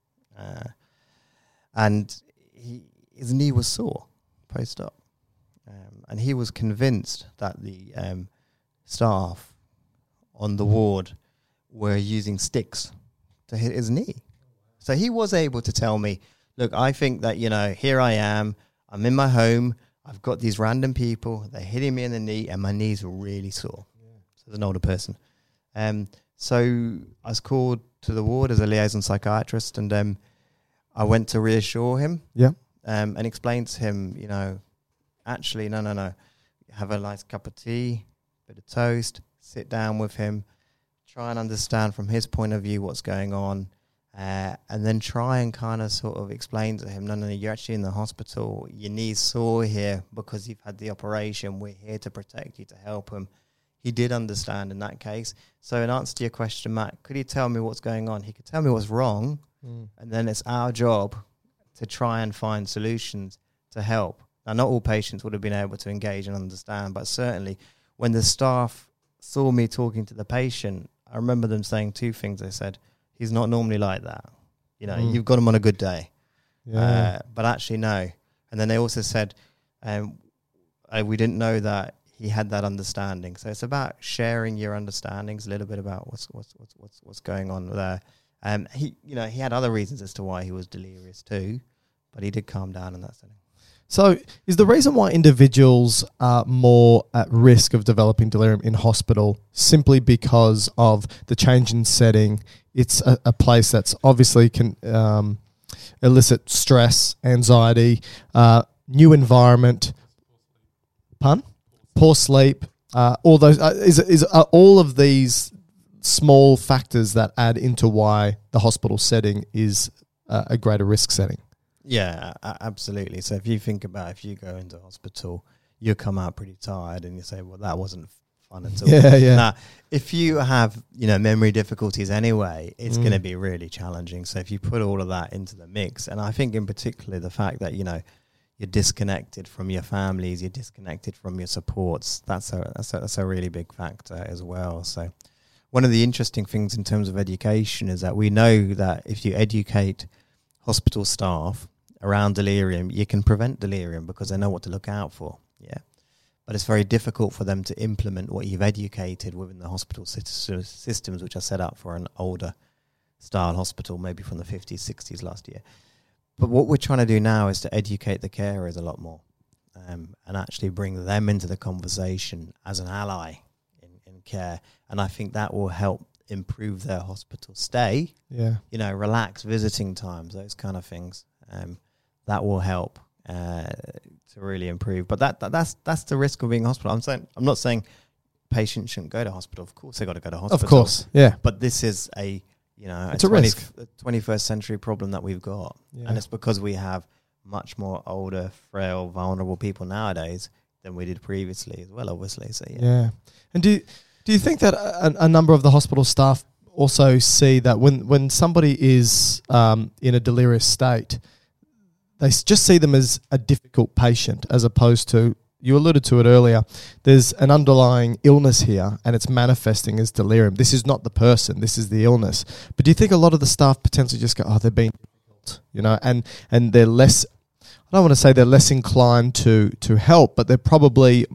[SPEAKER 5] and his knee was sore post-op, and he was convinced that the staff on the ward were using sticks to hit his knee. So he was able to tell me, look, I think that, you know, here I am, I'm in my home, I've got these random people, they're hitting me in the knee, and my knees are really sore. Yeah. So as an older person. So I was called to the ward as a liaison psychiatrist, and I went to reassure him.
[SPEAKER 4] Yeah.
[SPEAKER 5] And explain to him, you know, actually, no. Have a nice cup of tea, bit of toast, sit down with him, try and understand from his point of view what's going on, and then try and kind of sort of explain to him, no, you're actually in the hospital, your knee's sore here because you've had the operation, we're here to protect you, to help him. He did understand in that case. So in answer to your question, Matt, could he tell me what's going on? He could tell me what's wrong, and then it's our job to try and find solutions to help. Now, not all patients would have been able to engage and understand, but certainly when the staff saw me talking to the patient, I remember them saying two things. They said, he's not normally like that. You know, you've got him on a good day. Yeah. But actually, no. And then they also said, we didn't know that he had that understanding. So it's about sharing your understandings, a little bit about what's going on there. He had other reasons as to why he was delirious too, but he did calm down in that setting.
[SPEAKER 4] So is the reason why individuals are more at risk of developing delirium in hospital simply because of the change in setting? It's a place that's obviously can elicit stress, anxiety, new environment, poor sleep, all those. Are all of these small factors that add into why the hospital setting is a greater risk setting?
[SPEAKER 5] Yeah, absolutely. So if you think about, if you go into hospital, you come out pretty tired and you say, well, that wasn't fun at all.
[SPEAKER 4] Yeah.
[SPEAKER 5] Now, if you have, memory difficulties anyway, it's going to be really challenging. So if you put all of that into the mix, and I think in particular the fact that, you're disconnected from your families, you're disconnected from your supports, that's a really big factor as well. So one of the interesting things in terms of education is that we know that if you educate hospital staff around delirium, you can prevent delirium because they know what to look out for. Yeah. But it's very difficult for them to implement what you've educated within the hospital systems, which are set up for an older style hospital, maybe from the 50s, 60s last year. But what we're trying to do now is to educate the carers a lot more, and actually bring them into the conversation as an ally in care. And I think that will help improve their hospital stay. Yeah. Relax visiting times, those kind of things. That will help to really improve. But that's the risk of being in hospital. I'm not saying patients shouldn't go to hospital. Of course, they got to go to hospital.
[SPEAKER 4] Of course, yeah.
[SPEAKER 5] But this is a
[SPEAKER 4] It's a risk.
[SPEAKER 5] 21st century problem that we've got, and it's because we have much more older, frail, vulnerable people nowadays than we did previously as well. Obviously, so
[SPEAKER 4] yeah. And do you think that a number of the hospital staff also see that when somebody is in a delirious state, they just see them as a difficult patient, as opposed to, you alluded to it earlier, there's an underlying illness here and it's manifesting as delirium. This is not the person, this is the illness. But do you think a lot of the staff potentially just go, oh, they're being difficult, and they're less, I don't want to say they're less inclined to help, but they're probably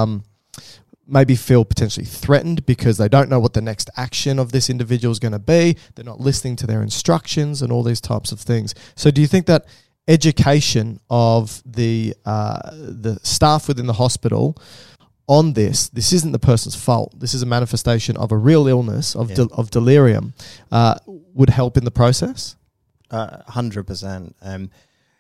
[SPEAKER 4] maybe feel potentially threatened because they don't know what the next action of this individual is going to be. They're not listening to their instructions and all these types of things. So do you think that education of the staff within the hospital on this isn't the person's fault, this is a manifestation of a real illness of delirium, would help in the process?
[SPEAKER 5] 100%.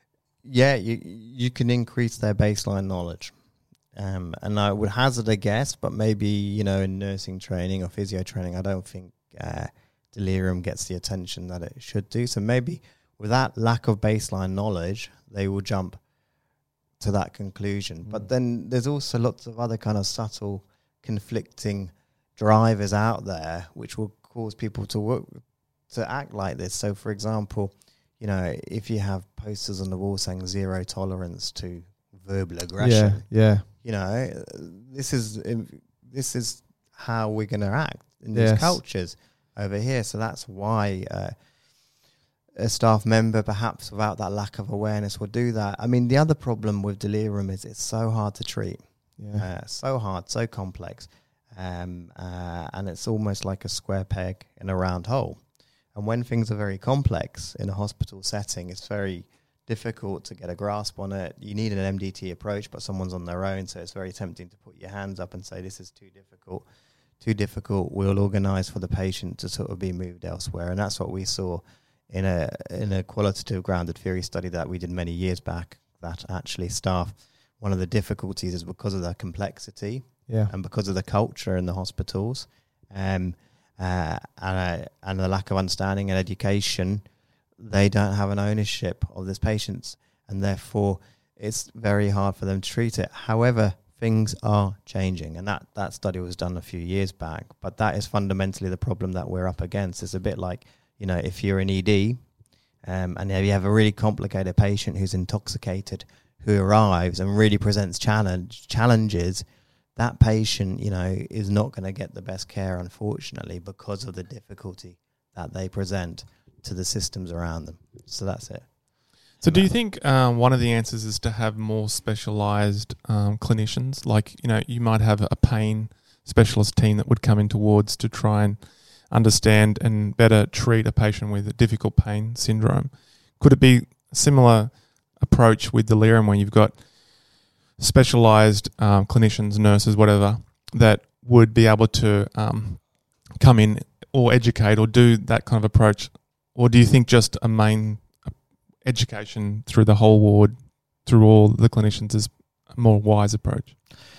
[SPEAKER 5] You can increase their baseline knowledge. And I would hazard a guess, but maybe, in nursing training or physio training, I don't think delirium gets the attention that it should do. So maybe with that lack of baseline knowledge, they will jump to that conclusion. But then there's also lots of other kind of subtle conflicting drivers out there which will cause people to act like this. So, for example, if you have posters on the wall saying 0 tolerance to verbal aggression, this is how we're going to act in these cultures over here. So that's why a staff member, perhaps without that lack of awareness, would do that. I mean, the other problem with delirium is it's so hard to treat. So hard, so complex. And it's almost like a square peg in a round hole. And when things are very complex in a hospital setting, it's very difficult to get a grasp on it. You need an MDT approach, but someone's on their own, so it's very tempting to put your hands up and say, this is too difficult. We'll organise for the patient to sort of be moved elsewhere. And that's what we saw in a qualitative grounded theory study that we did many years back, that actually staff, one of the difficulties is because of the complexity and because of the culture in the hospitals, and the lack of understanding and education. They don't have an ownership of this patients, and therefore it's very hard for them to treat it. However, things are changing, and that study was done a few years back, but that is fundamentally the problem that we're up against. It's a bit like, if you're an ED and you have a really complicated patient who's intoxicated, who arrives and really presents challenges, that patient, is not going to get the best care, unfortunately, because of the difficulty that they present to the systems around them. So that's it.
[SPEAKER 6] So do you think one of the answers is to have more specialised clinicians? Like, you might have a pain specialist team that would come into wards to try and understand and better treat a patient with a difficult pain syndrome. Could it be a similar approach with delirium where you've got specialised clinicians, nurses, whatever, that would be able to come in or educate or do that kind of approach? Or do you think just a main education through the whole ward, through all the clinicians, is a more wise approach?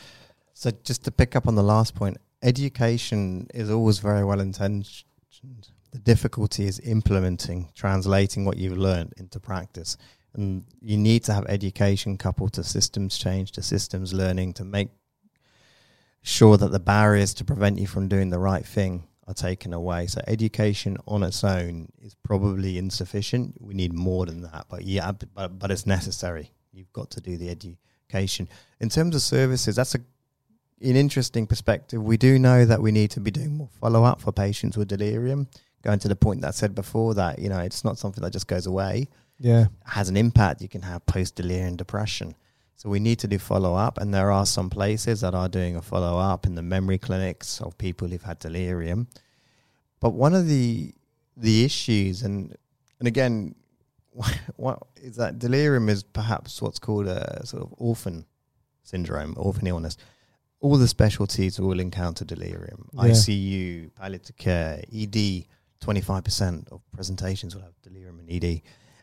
[SPEAKER 5] So just to pick up on the last point, education is always very well intentioned. The difficulty is implementing, translating what you've learned into practice. And you need to have education coupled to systems change, to systems learning, to make sure that the barriers to prevent you from doing the right thing are taken away. So education on its own is probably insufficient. We need more than that, but it's necessary. You've got to do the education. In terms of services, that's an interesting perspective. We do know that we need to be doing more follow-up for patients with delirium. Going to the point that I said before, that it's not something that just goes away. It has an impact. You can have post-delirium depression. So we need to do follow-up, and there are some places that are doing a follow-up in the memory clinics of people who've had delirium. But one of the issues, and again, what is that delirium is perhaps what's called a sort of orphan syndrome, orphan illness. All the specialties will encounter delirium. ICU, palliative care, ED, 25% of presentations will have delirium in ED.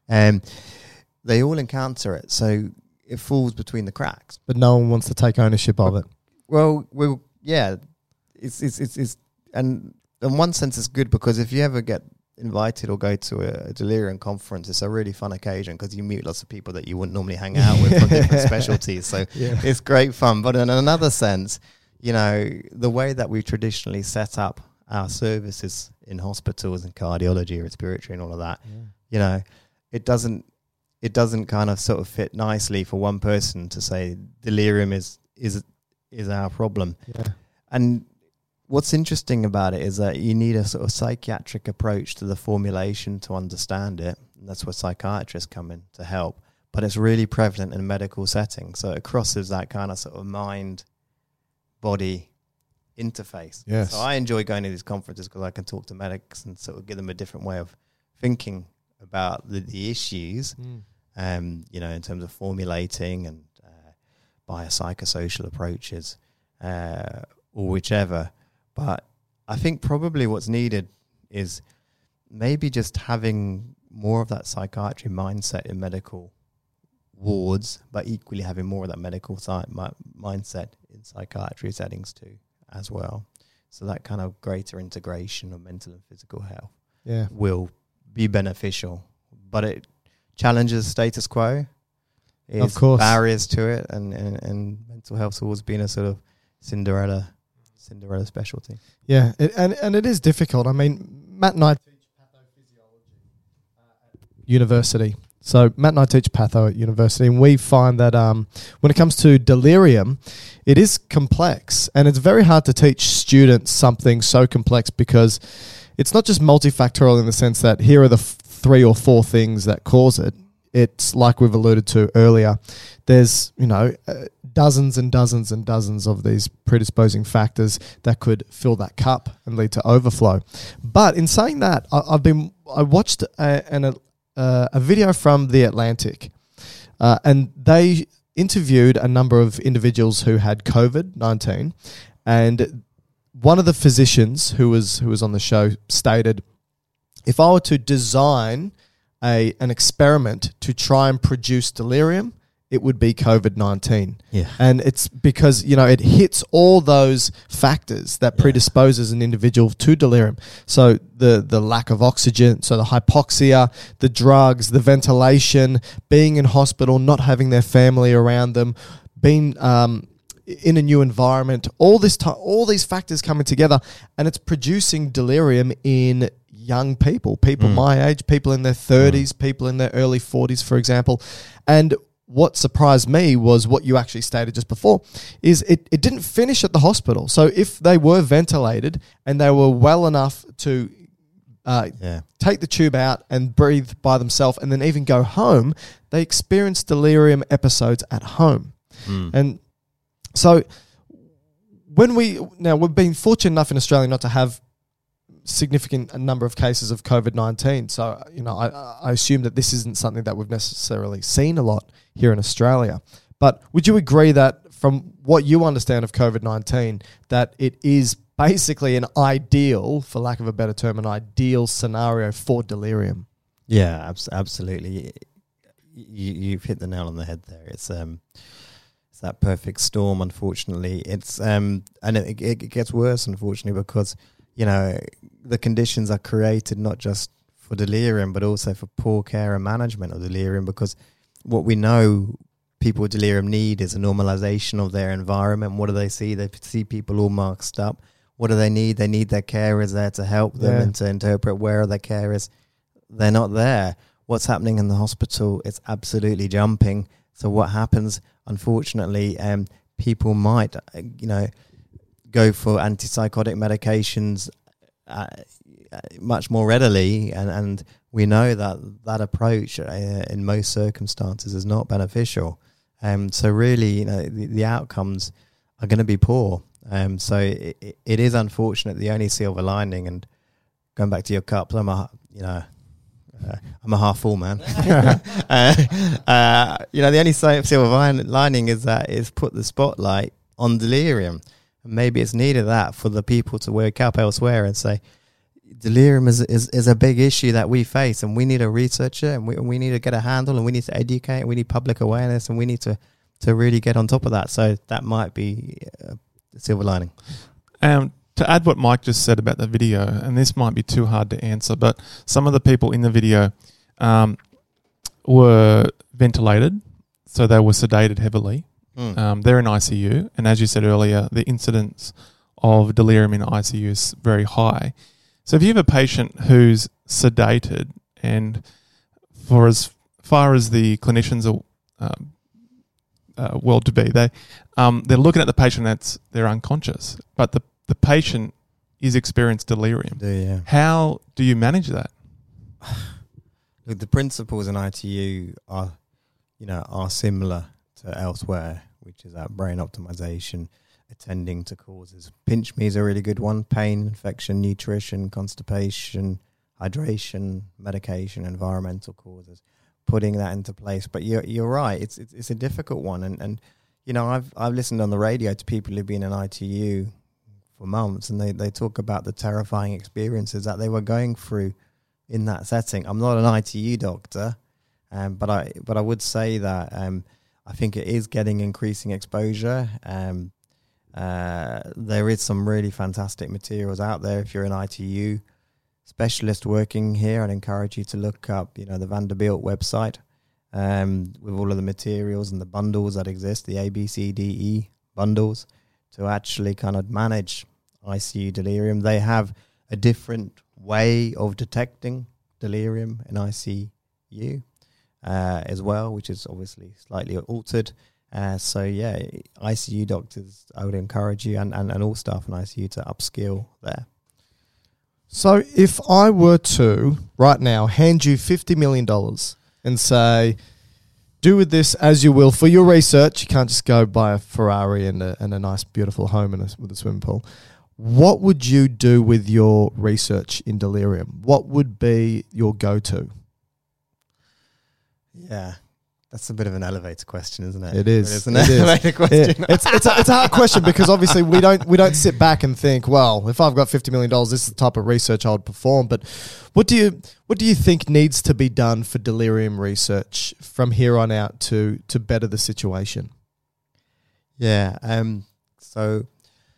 [SPEAKER 5] They all encounter it. So it falls between the cracks.
[SPEAKER 4] But no one wants to take ownership of it.
[SPEAKER 5] Well, it's and in one sense it's good, because if you ever get invited or go to a delirium conference, it's a really fun occasion because you meet lots of people that you wouldn't normally hang out with from different specialties. So it's great fun. But in another sense, you know, the way that we traditionally set up our services in hospitals and cardiology or respiratory and all of that, you know, it doesn't kind of sort of fit nicely for one person to say delirium is our problem. Yeah. And what's interesting about it is that you need a sort of psychiatric approach to the formulation to understand it. And that's where psychiatrists come in to help. But it's really prevalent in medical settings. So it crosses that kind of sort of mind-body interface.
[SPEAKER 4] Yes.
[SPEAKER 5] So I enjoy going to these conferences because I can talk to medics and sort of give them a different way of thinking about the issues, you know, in terms of formulating and biopsychosocial approaches or whichever. But I think probably what's needed is maybe just having more of that psychiatry mindset in medical wards, but equally having more of that medical mindset in psychiatry settings too, as well. So that kind of greater integration of mental and physical health will be beneficial. But it challenges status quo.
[SPEAKER 4] Of course.
[SPEAKER 5] Barriers to it, and mental health's always been a sort of Cinderella specialty.
[SPEAKER 4] Yeah, and it is difficult. I mean, Matt and I teach pathophysiology at university. So Matt and I teach patho at university, and we find that when it comes to delirium, it is complex, and it's very hard to teach students something so complex because it's not just multifactorial in the sense that here are the 3 or 4 things that cause it. It's like we've alluded to earlier. There's, you know, dozens and dozens and dozens of these predisposing factors that could fill that cup and lead to overflow. But in saying that, I watched a video from The Atlantic, and they interviewed a number of individuals who had COVID-19, and one of the physicians who was on the show stated, if I were to design an experiment to try and produce delirium, it would be COVID-19.
[SPEAKER 5] Yeah.
[SPEAKER 4] And it's because, you know, it hits all those factors that predisposes an individual to delirium. So the lack of oxygen, so the hypoxia, the drugs, the ventilation, being in hospital, not having their family around them, being in a new environment, all these factors coming together, and it's producing delirium in young people my age, people in their 30s, people in their early 40s, for example. And what surprised me was what you actually stated just before, is it didn't finish at the hospital. So if they were ventilated and they were well enough to take the tube out and breathe by themselves and then even go home, they experienced delirium episodes at home. And so we've been fortunate enough in Australia not to have significant number of cases of COVID-19. So, you know, I assume that this isn't something that we've necessarily seen a lot here in Australia. But would you agree that from what you understand of COVID-19, that it is basically an ideal, for lack of a better term, an ideal scenario for delirium?
[SPEAKER 5] Yeah, absolutely. You've hit the nail on the head there. It's that perfect storm, unfortunately. It's and it gets worse, unfortunately, because, you know, the conditions are created not just for delirium, but also for poor care and management of delirium, because what we know people with delirium need is a normalization of their environment. What do they see? They see people all masked up. What do they need? They need their carers there to help them and to interpret where are their carers. They're not there. What's happening in the hospital? It's absolutely jumping. So what happens, unfortunately, people might, you know, go for antipsychotic medications much more readily, and we know that approach in most circumstances is not beneficial. So really, you know, the outcomes are going to be poor. So it is unfortunate. The only silver lining, and going back to your cups, I'm a half full man. You know, the only silver lining is that it's put the spotlight on delirium. Maybe it's needed that for the people to wake up elsewhere and say, delirium is a big issue that we face, and we need to research it, and we need to get a handle, and we need to educate, and we need public awareness, and we need to really get on top of that. So that might be the silver lining.
[SPEAKER 6] To add what Mike just said about the video, and this might be too hard to answer, but some of the people in the video were ventilated, so they were sedated heavily. They're in ICU, and as you said earlier, the incidence of delirium in ICU is very high. So if you have a patient who's sedated, and for as far as the clinicians are well to be, they're looking at the patient they're unconscious, but the patient is experienced delirium.
[SPEAKER 5] Yeah.
[SPEAKER 6] How do you manage that?
[SPEAKER 5] Look, the principles in ITU are similar to elsewhere, which is that brain optimization, attending to causes. Pinch me is a really good one. Pain, infection, nutrition, constipation, hydration, medication, environmental causes. Putting that into place. But you're right. It's a difficult one. And I've listened on the radio to people who've been in ITU for months, and they talk about the terrifying experiences that they were going through in that setting. I'm not an ITU doctor, but I would say that I think it is getting increasing exposure. There is some really fantastic materials out there. If you're an ITU specialist working here, I'd encourage you to look up, the Vanderbilt website with all of the materials and the bundles that exist, the ABCDE bundles, to actually kind of manage ICU delirium. They have a different way of detecting delirium in ICU as well, which is obviously slightly altered. ICU doctors, I would encourage you and all staff in ICU to upskill there.
[SPEAKER 4] So if I were to, right now, hand you $50 million and say, do with this as you will for your research, you can't just go buy a Ferrari and a nice, beautiful home with a swimming pool. What would you do with your research in delirium? What would be your go-to?
[SPEAKER 5] Yeah, that's a bit of an elevator question, isn't it?
[SPEAKER 4] It is.
[SPEAKER 5] It's an elevator question.
[SPEAKER 4] Yeah. It's a hard question because obviously we don't sit back and think, well, if I've got $50 million, this is the type of research I would perform. But what do you think needs to be done for delirium research from here on out to better the situation?
[SPEAKER 5] Yeah. So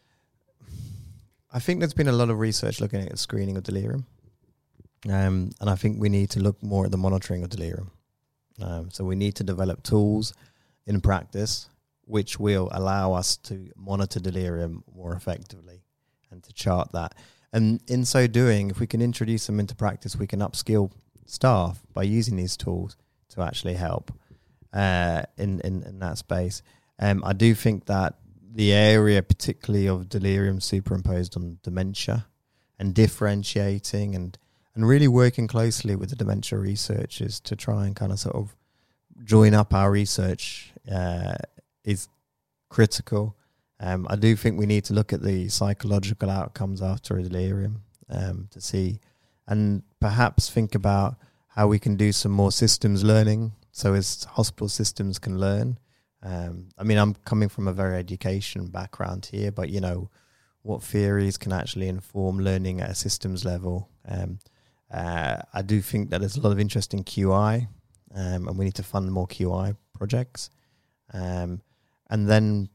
[SPEAKER 5] I think there's been a lot of research looking at screening of delirium. And I think we need to look more at the monitoring of delirium. So we need to develop tools in practice which will allow us to monitor delirium more effectively and to chart that. And in so doing, if we can introduce them into practice, we can upskill staff by using these tools to actually help in that space. I do think that the area particularly of delirium superimposed on dementia and differentiating and really working closely with the dementia researchers to try and kind of sort of join up our research is critical. I do think we need to look at the psychological outcomes after a delirium to see, and perhaps think about how we can do some more systems learning so as hospital systems can learn. I'm coming from a very education background here, but what theories can actually inform learning at a systems level. I do think that there's a lot of interest in QI, and we need to fund more QI projects. And then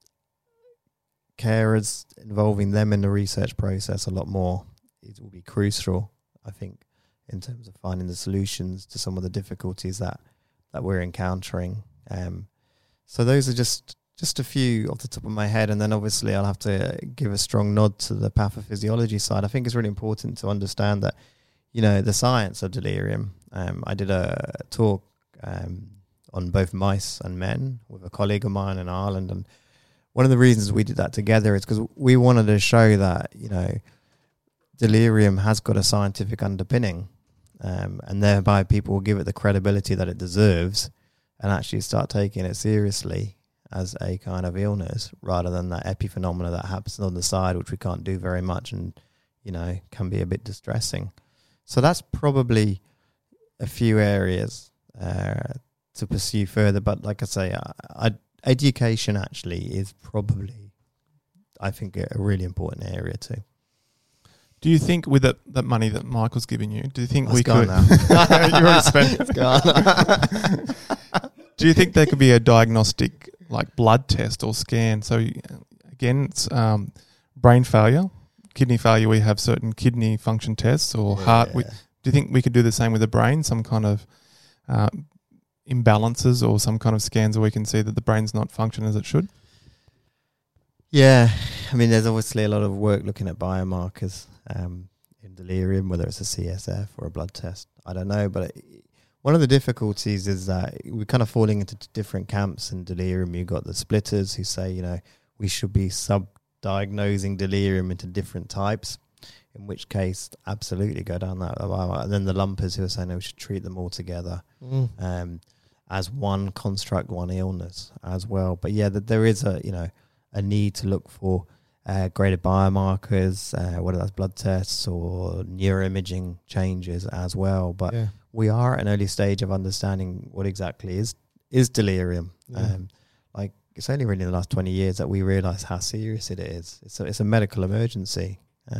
[SPEAKER 5] carers, involving them in the research process a lot more, it will be crucial, I think, in terms of finding the solutions to some of the difficulties that we're encountering. So those are just a few off the top of my head, and then obviously I'll have to give a strong nod to the pathophysiology side. I think it's really important to understand that the science of delirium. I did a talk on both mice and men with a colleague of mine in Ireland, and one of the reasons we did that together is because we wanted to show that delirium has got a scientific underpinning, and thereby people will give it the credibility that it deserves and actually start taking it seriously as a kind of illness rather than that epiphenomena that happens on the side, which we can't do very much and can be a bit distressing. So that's probably a few areas to pursue further. But like I say, education actually is probably, I think, a really important area too.
[SPEAKER 6] Do you think with that money that Michael's giving you, do you think we
[SPEAKER 5] could...
[SPEAKER 6] now. You already spent it.
[SPEAKER 5] It's gone.
[SPEAKER 6] Do you think there could be a diagnostic blood test or scan? So again, it's brain failure. kidney failure, we have certain kidney function tests or heart. Do you think we could do the same with the brain? Some kind of imbalances or some kind of scans where we can see that the brain's not functioning as it should?
[SPEAKER 5] Yeah, I mean, there's obviously a lot of work looking at biomarkers in delirium, whether it's a CSF or a blood test. I don't know, but one of the difficulties is that we're kind of falling into different camps in delirium. You've got the splitters who say, you know, we should be diagnosing delirium into different types, in which case absolutely go down that. And then the lumpers who are saying we should treat them all together as one construct, one illness as well. But yeah, that there is a need to look for graded biomarkers, whether that's blood tests or neuroimaging changes as well. But we are at an early stage of understanding what exactly is delirium. Like it's only really in the last 20 years that we realise how serious it is. It's a medical emergency.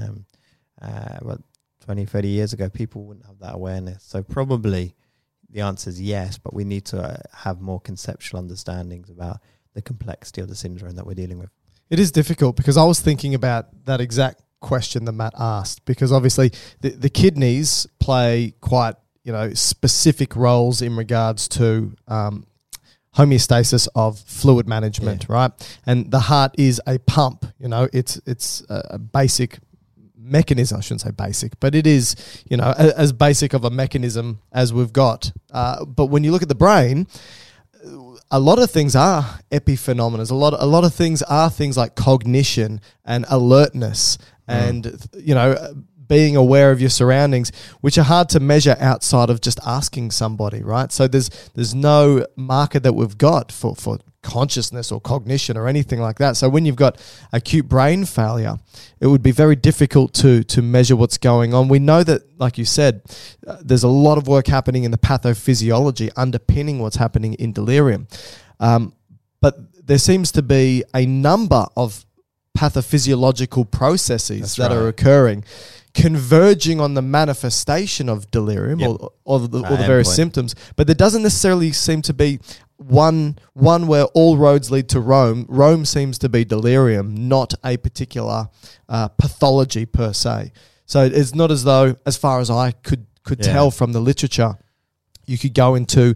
[SPEAKER 5] But 20, 30 years ago, people wouldn't have that awareness. So probably the answer is yes, but we need to have more conceptual understandings about the complexity of the syndrome that we're dealing with.
[SPEAKER 4] It is difficult because I was thinking about that exact question that Matt asked, because obviously the kidneys play quite, specific roles in regards to homeostasis of fluid management, right? And the heart is a pump, it's a basic mechanism. I shouldn't say basic, but it is, as basic of a mechanism as we've got. But when you look at the brain, a lot of things are epiphenomena. A lot of things are things like cognition and alertness and, being aware of your surroundings, which are hard to measure outside of just asking somebody, right? So there's no marker that we've got for consciousness or cognition or anything like that. So when you've got acute brain failure, it would be very difficult to measure what's going on. We know that, like you said, there's a lot of work happening in the pathophysiology underpinning what's happening in delirium. But there seems to be a number of pathophysiological processes are occurring, converging on the manifestation of delirium or the various symptoms. But there doesn't necessarily seem to be one where all roads lead to Rome. Rome seems to be delirium, not a particular pathology per se. So it's not as though, as far as I could tell from the literature, you could go into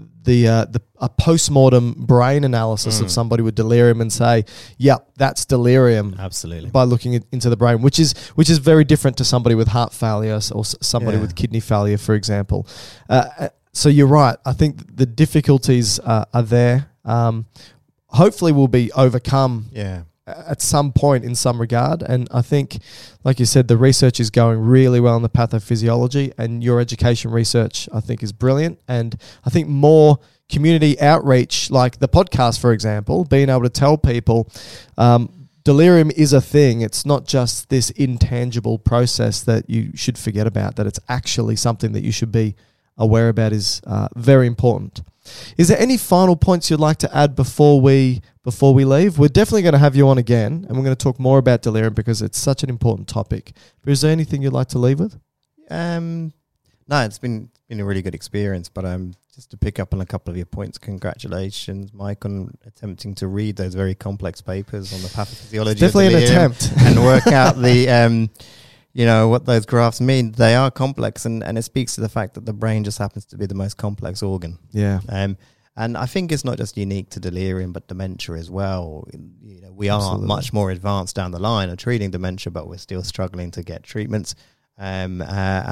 [SPEAKER 4] a post-mortem brain analysis of somebody with delirium and say, yep, that's delirium.
[SPEAKER 5] Absolutely. By
[SPEAKER 4] looking into the brain, which is very different to somebody with heart failure or somebody with kidney failure, for example. So you're right. I think the difficulties are there. Hopefully will be overcome at some point in some regard. And I think, like you said, the research is going really well in the pathophysiology, and your education research, I think, is brilliant. And I think more community outreach, like the podcast, for example, being able to tell people delirium is a thing. It's not just this intangible process that you should forget about, that it's actually something that you should be aware about is very important. Is there any final points you'd like to add before we leave? We're definitely going to have you on again, and we're going to talk more about delirium because it's such an important topic. But is there anything you'd like to leave with?
[SPEAKER 5] No, it's been a really good experience. But just to pick up on a couple of your points, congratulations, Mike, on attempting to read those very complex papers on the pathophysiology.
[SPEAKER 4] It's definitely an attempt,
[SPEAKER 5] and work out the what those graphs mean. They are complex, and it speaks to the fact that the brain just happens to be the most complex organ.
[SPEAKER 4] Yeah.
[SPEAKER 5] And I think it's not just unique to delirium, but dementia as well. We are much more advanced down the line of treating dementia, but we're still struggling to get treatments. And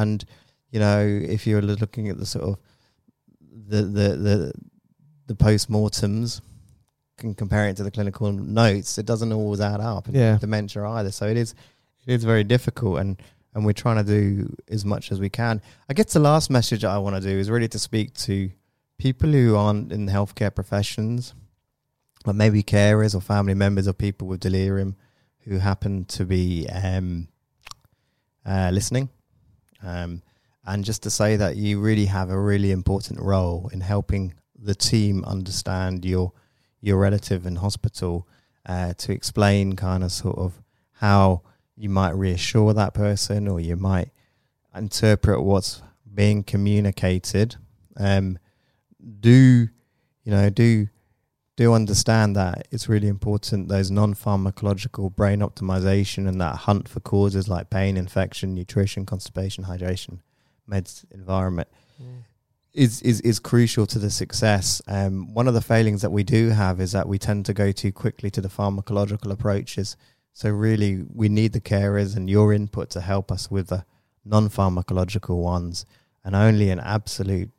[SPEAKER 5] if you're looking at the sort of the post-mortems, can compare it to the clinical notes, it doesn't always add up.
[SPEAKER 4] Yeah.
[SPEAKER 5] Dementia either. So it is very difficult, and we're trying to do as much as we can. I guess the last message I want to do is really to speak to people who aren't in the healthcare professions, but maybe carers or family members of people with delirium who happen to be listening. And just to say that you really have a really important role in helping the team understand your relative in hospital, to explain kind of sort of how you might reassure that person, or you might interpret what's being communicated. Do do understand that it's really important, those non-pharmacological brain optimization and that hunt for causes like pain, infection, nutrition, constipation, hydration, meds, environment is crucial to the success. One of the failings that we do have is that we tend to go too quickly to the pharmacological approaches. So really we need the carers and your input to help us with the non-pharmacological ones, and only an absolute,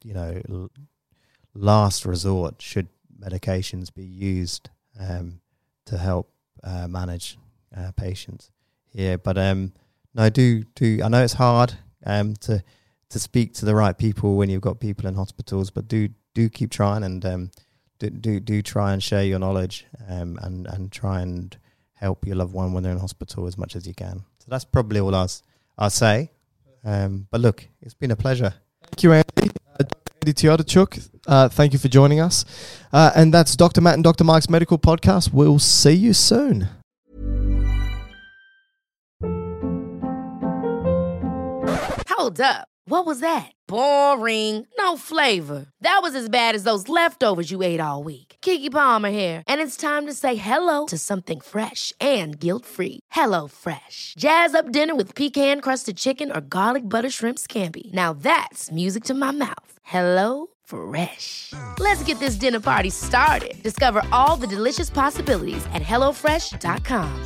[SPEAKER 5] last resort should medications be used to help manage patients here. But no, do I know it's hard to speak to the right people when you've got people in hospitals, but do keep trying, and do try and share your knowledge and try and help your loved one when they're in hospital as much as you can. So that's probably all I'll say. But look, it's been a pleasure.
[SPEAKER 4] Thank you, Andy. Dr. Andy Teodorchuk, thank you for joining us. And that's Dr. Matt and Dr. Mike's Medical Podcast. We'll see you soon.
[SPEAKER 1] Hold up. What was that? Boring. No flavor. That was as bad as those leftovers you ate all week. Keke Palmer here. And it's time to say hello to something fresh and guilt-free. Hello Fresh. Jazz up dinner with pecan-crusted chicken or garlic butter shrimp scampi. Now that's music to my mouth. Hello Fresh. Let's get this dinner party started. Discover all the delicious possibilities at HelloFresh.com.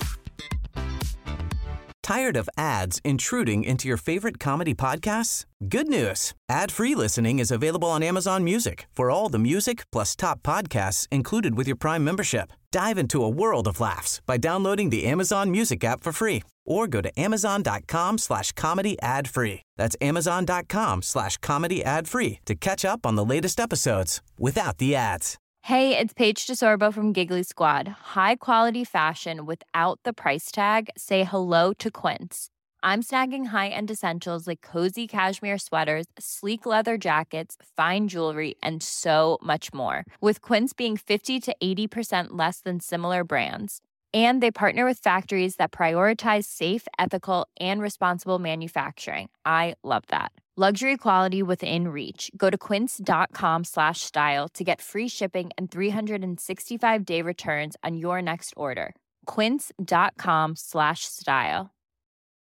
[SPEAKER 2] Tired of ads intruding into your favorite comedy podcasts? Good news. Ad-free listening is available on Amazon Music for all the music plus top podcasts included with your Prime membership. Dive into a world of laughs by downloading the Amazon Music app for free or go to amazon.com/comedy ad-free. That's amazon.com/comedy ad-free to catch up on the latest episodes without the ads.
[SPEAKER 7] Hey, it's Paige DeSorbo from Giggly Squad. High quality fashion without the price tag. Say hello to Quince. I'm snagging high-end essentials like cozy cashmere sweaters, sleek leather jackets, fine jewelry, and so much more. With Quince being 50 to 80% less than similar brands. And they partner with factories that prioritize safe, ethical, and responsible manufacturing. I love that. Luxury quality within reach. Go to quince.com/style to get free shipping and 365-day returns on your next order. Quince.com/style.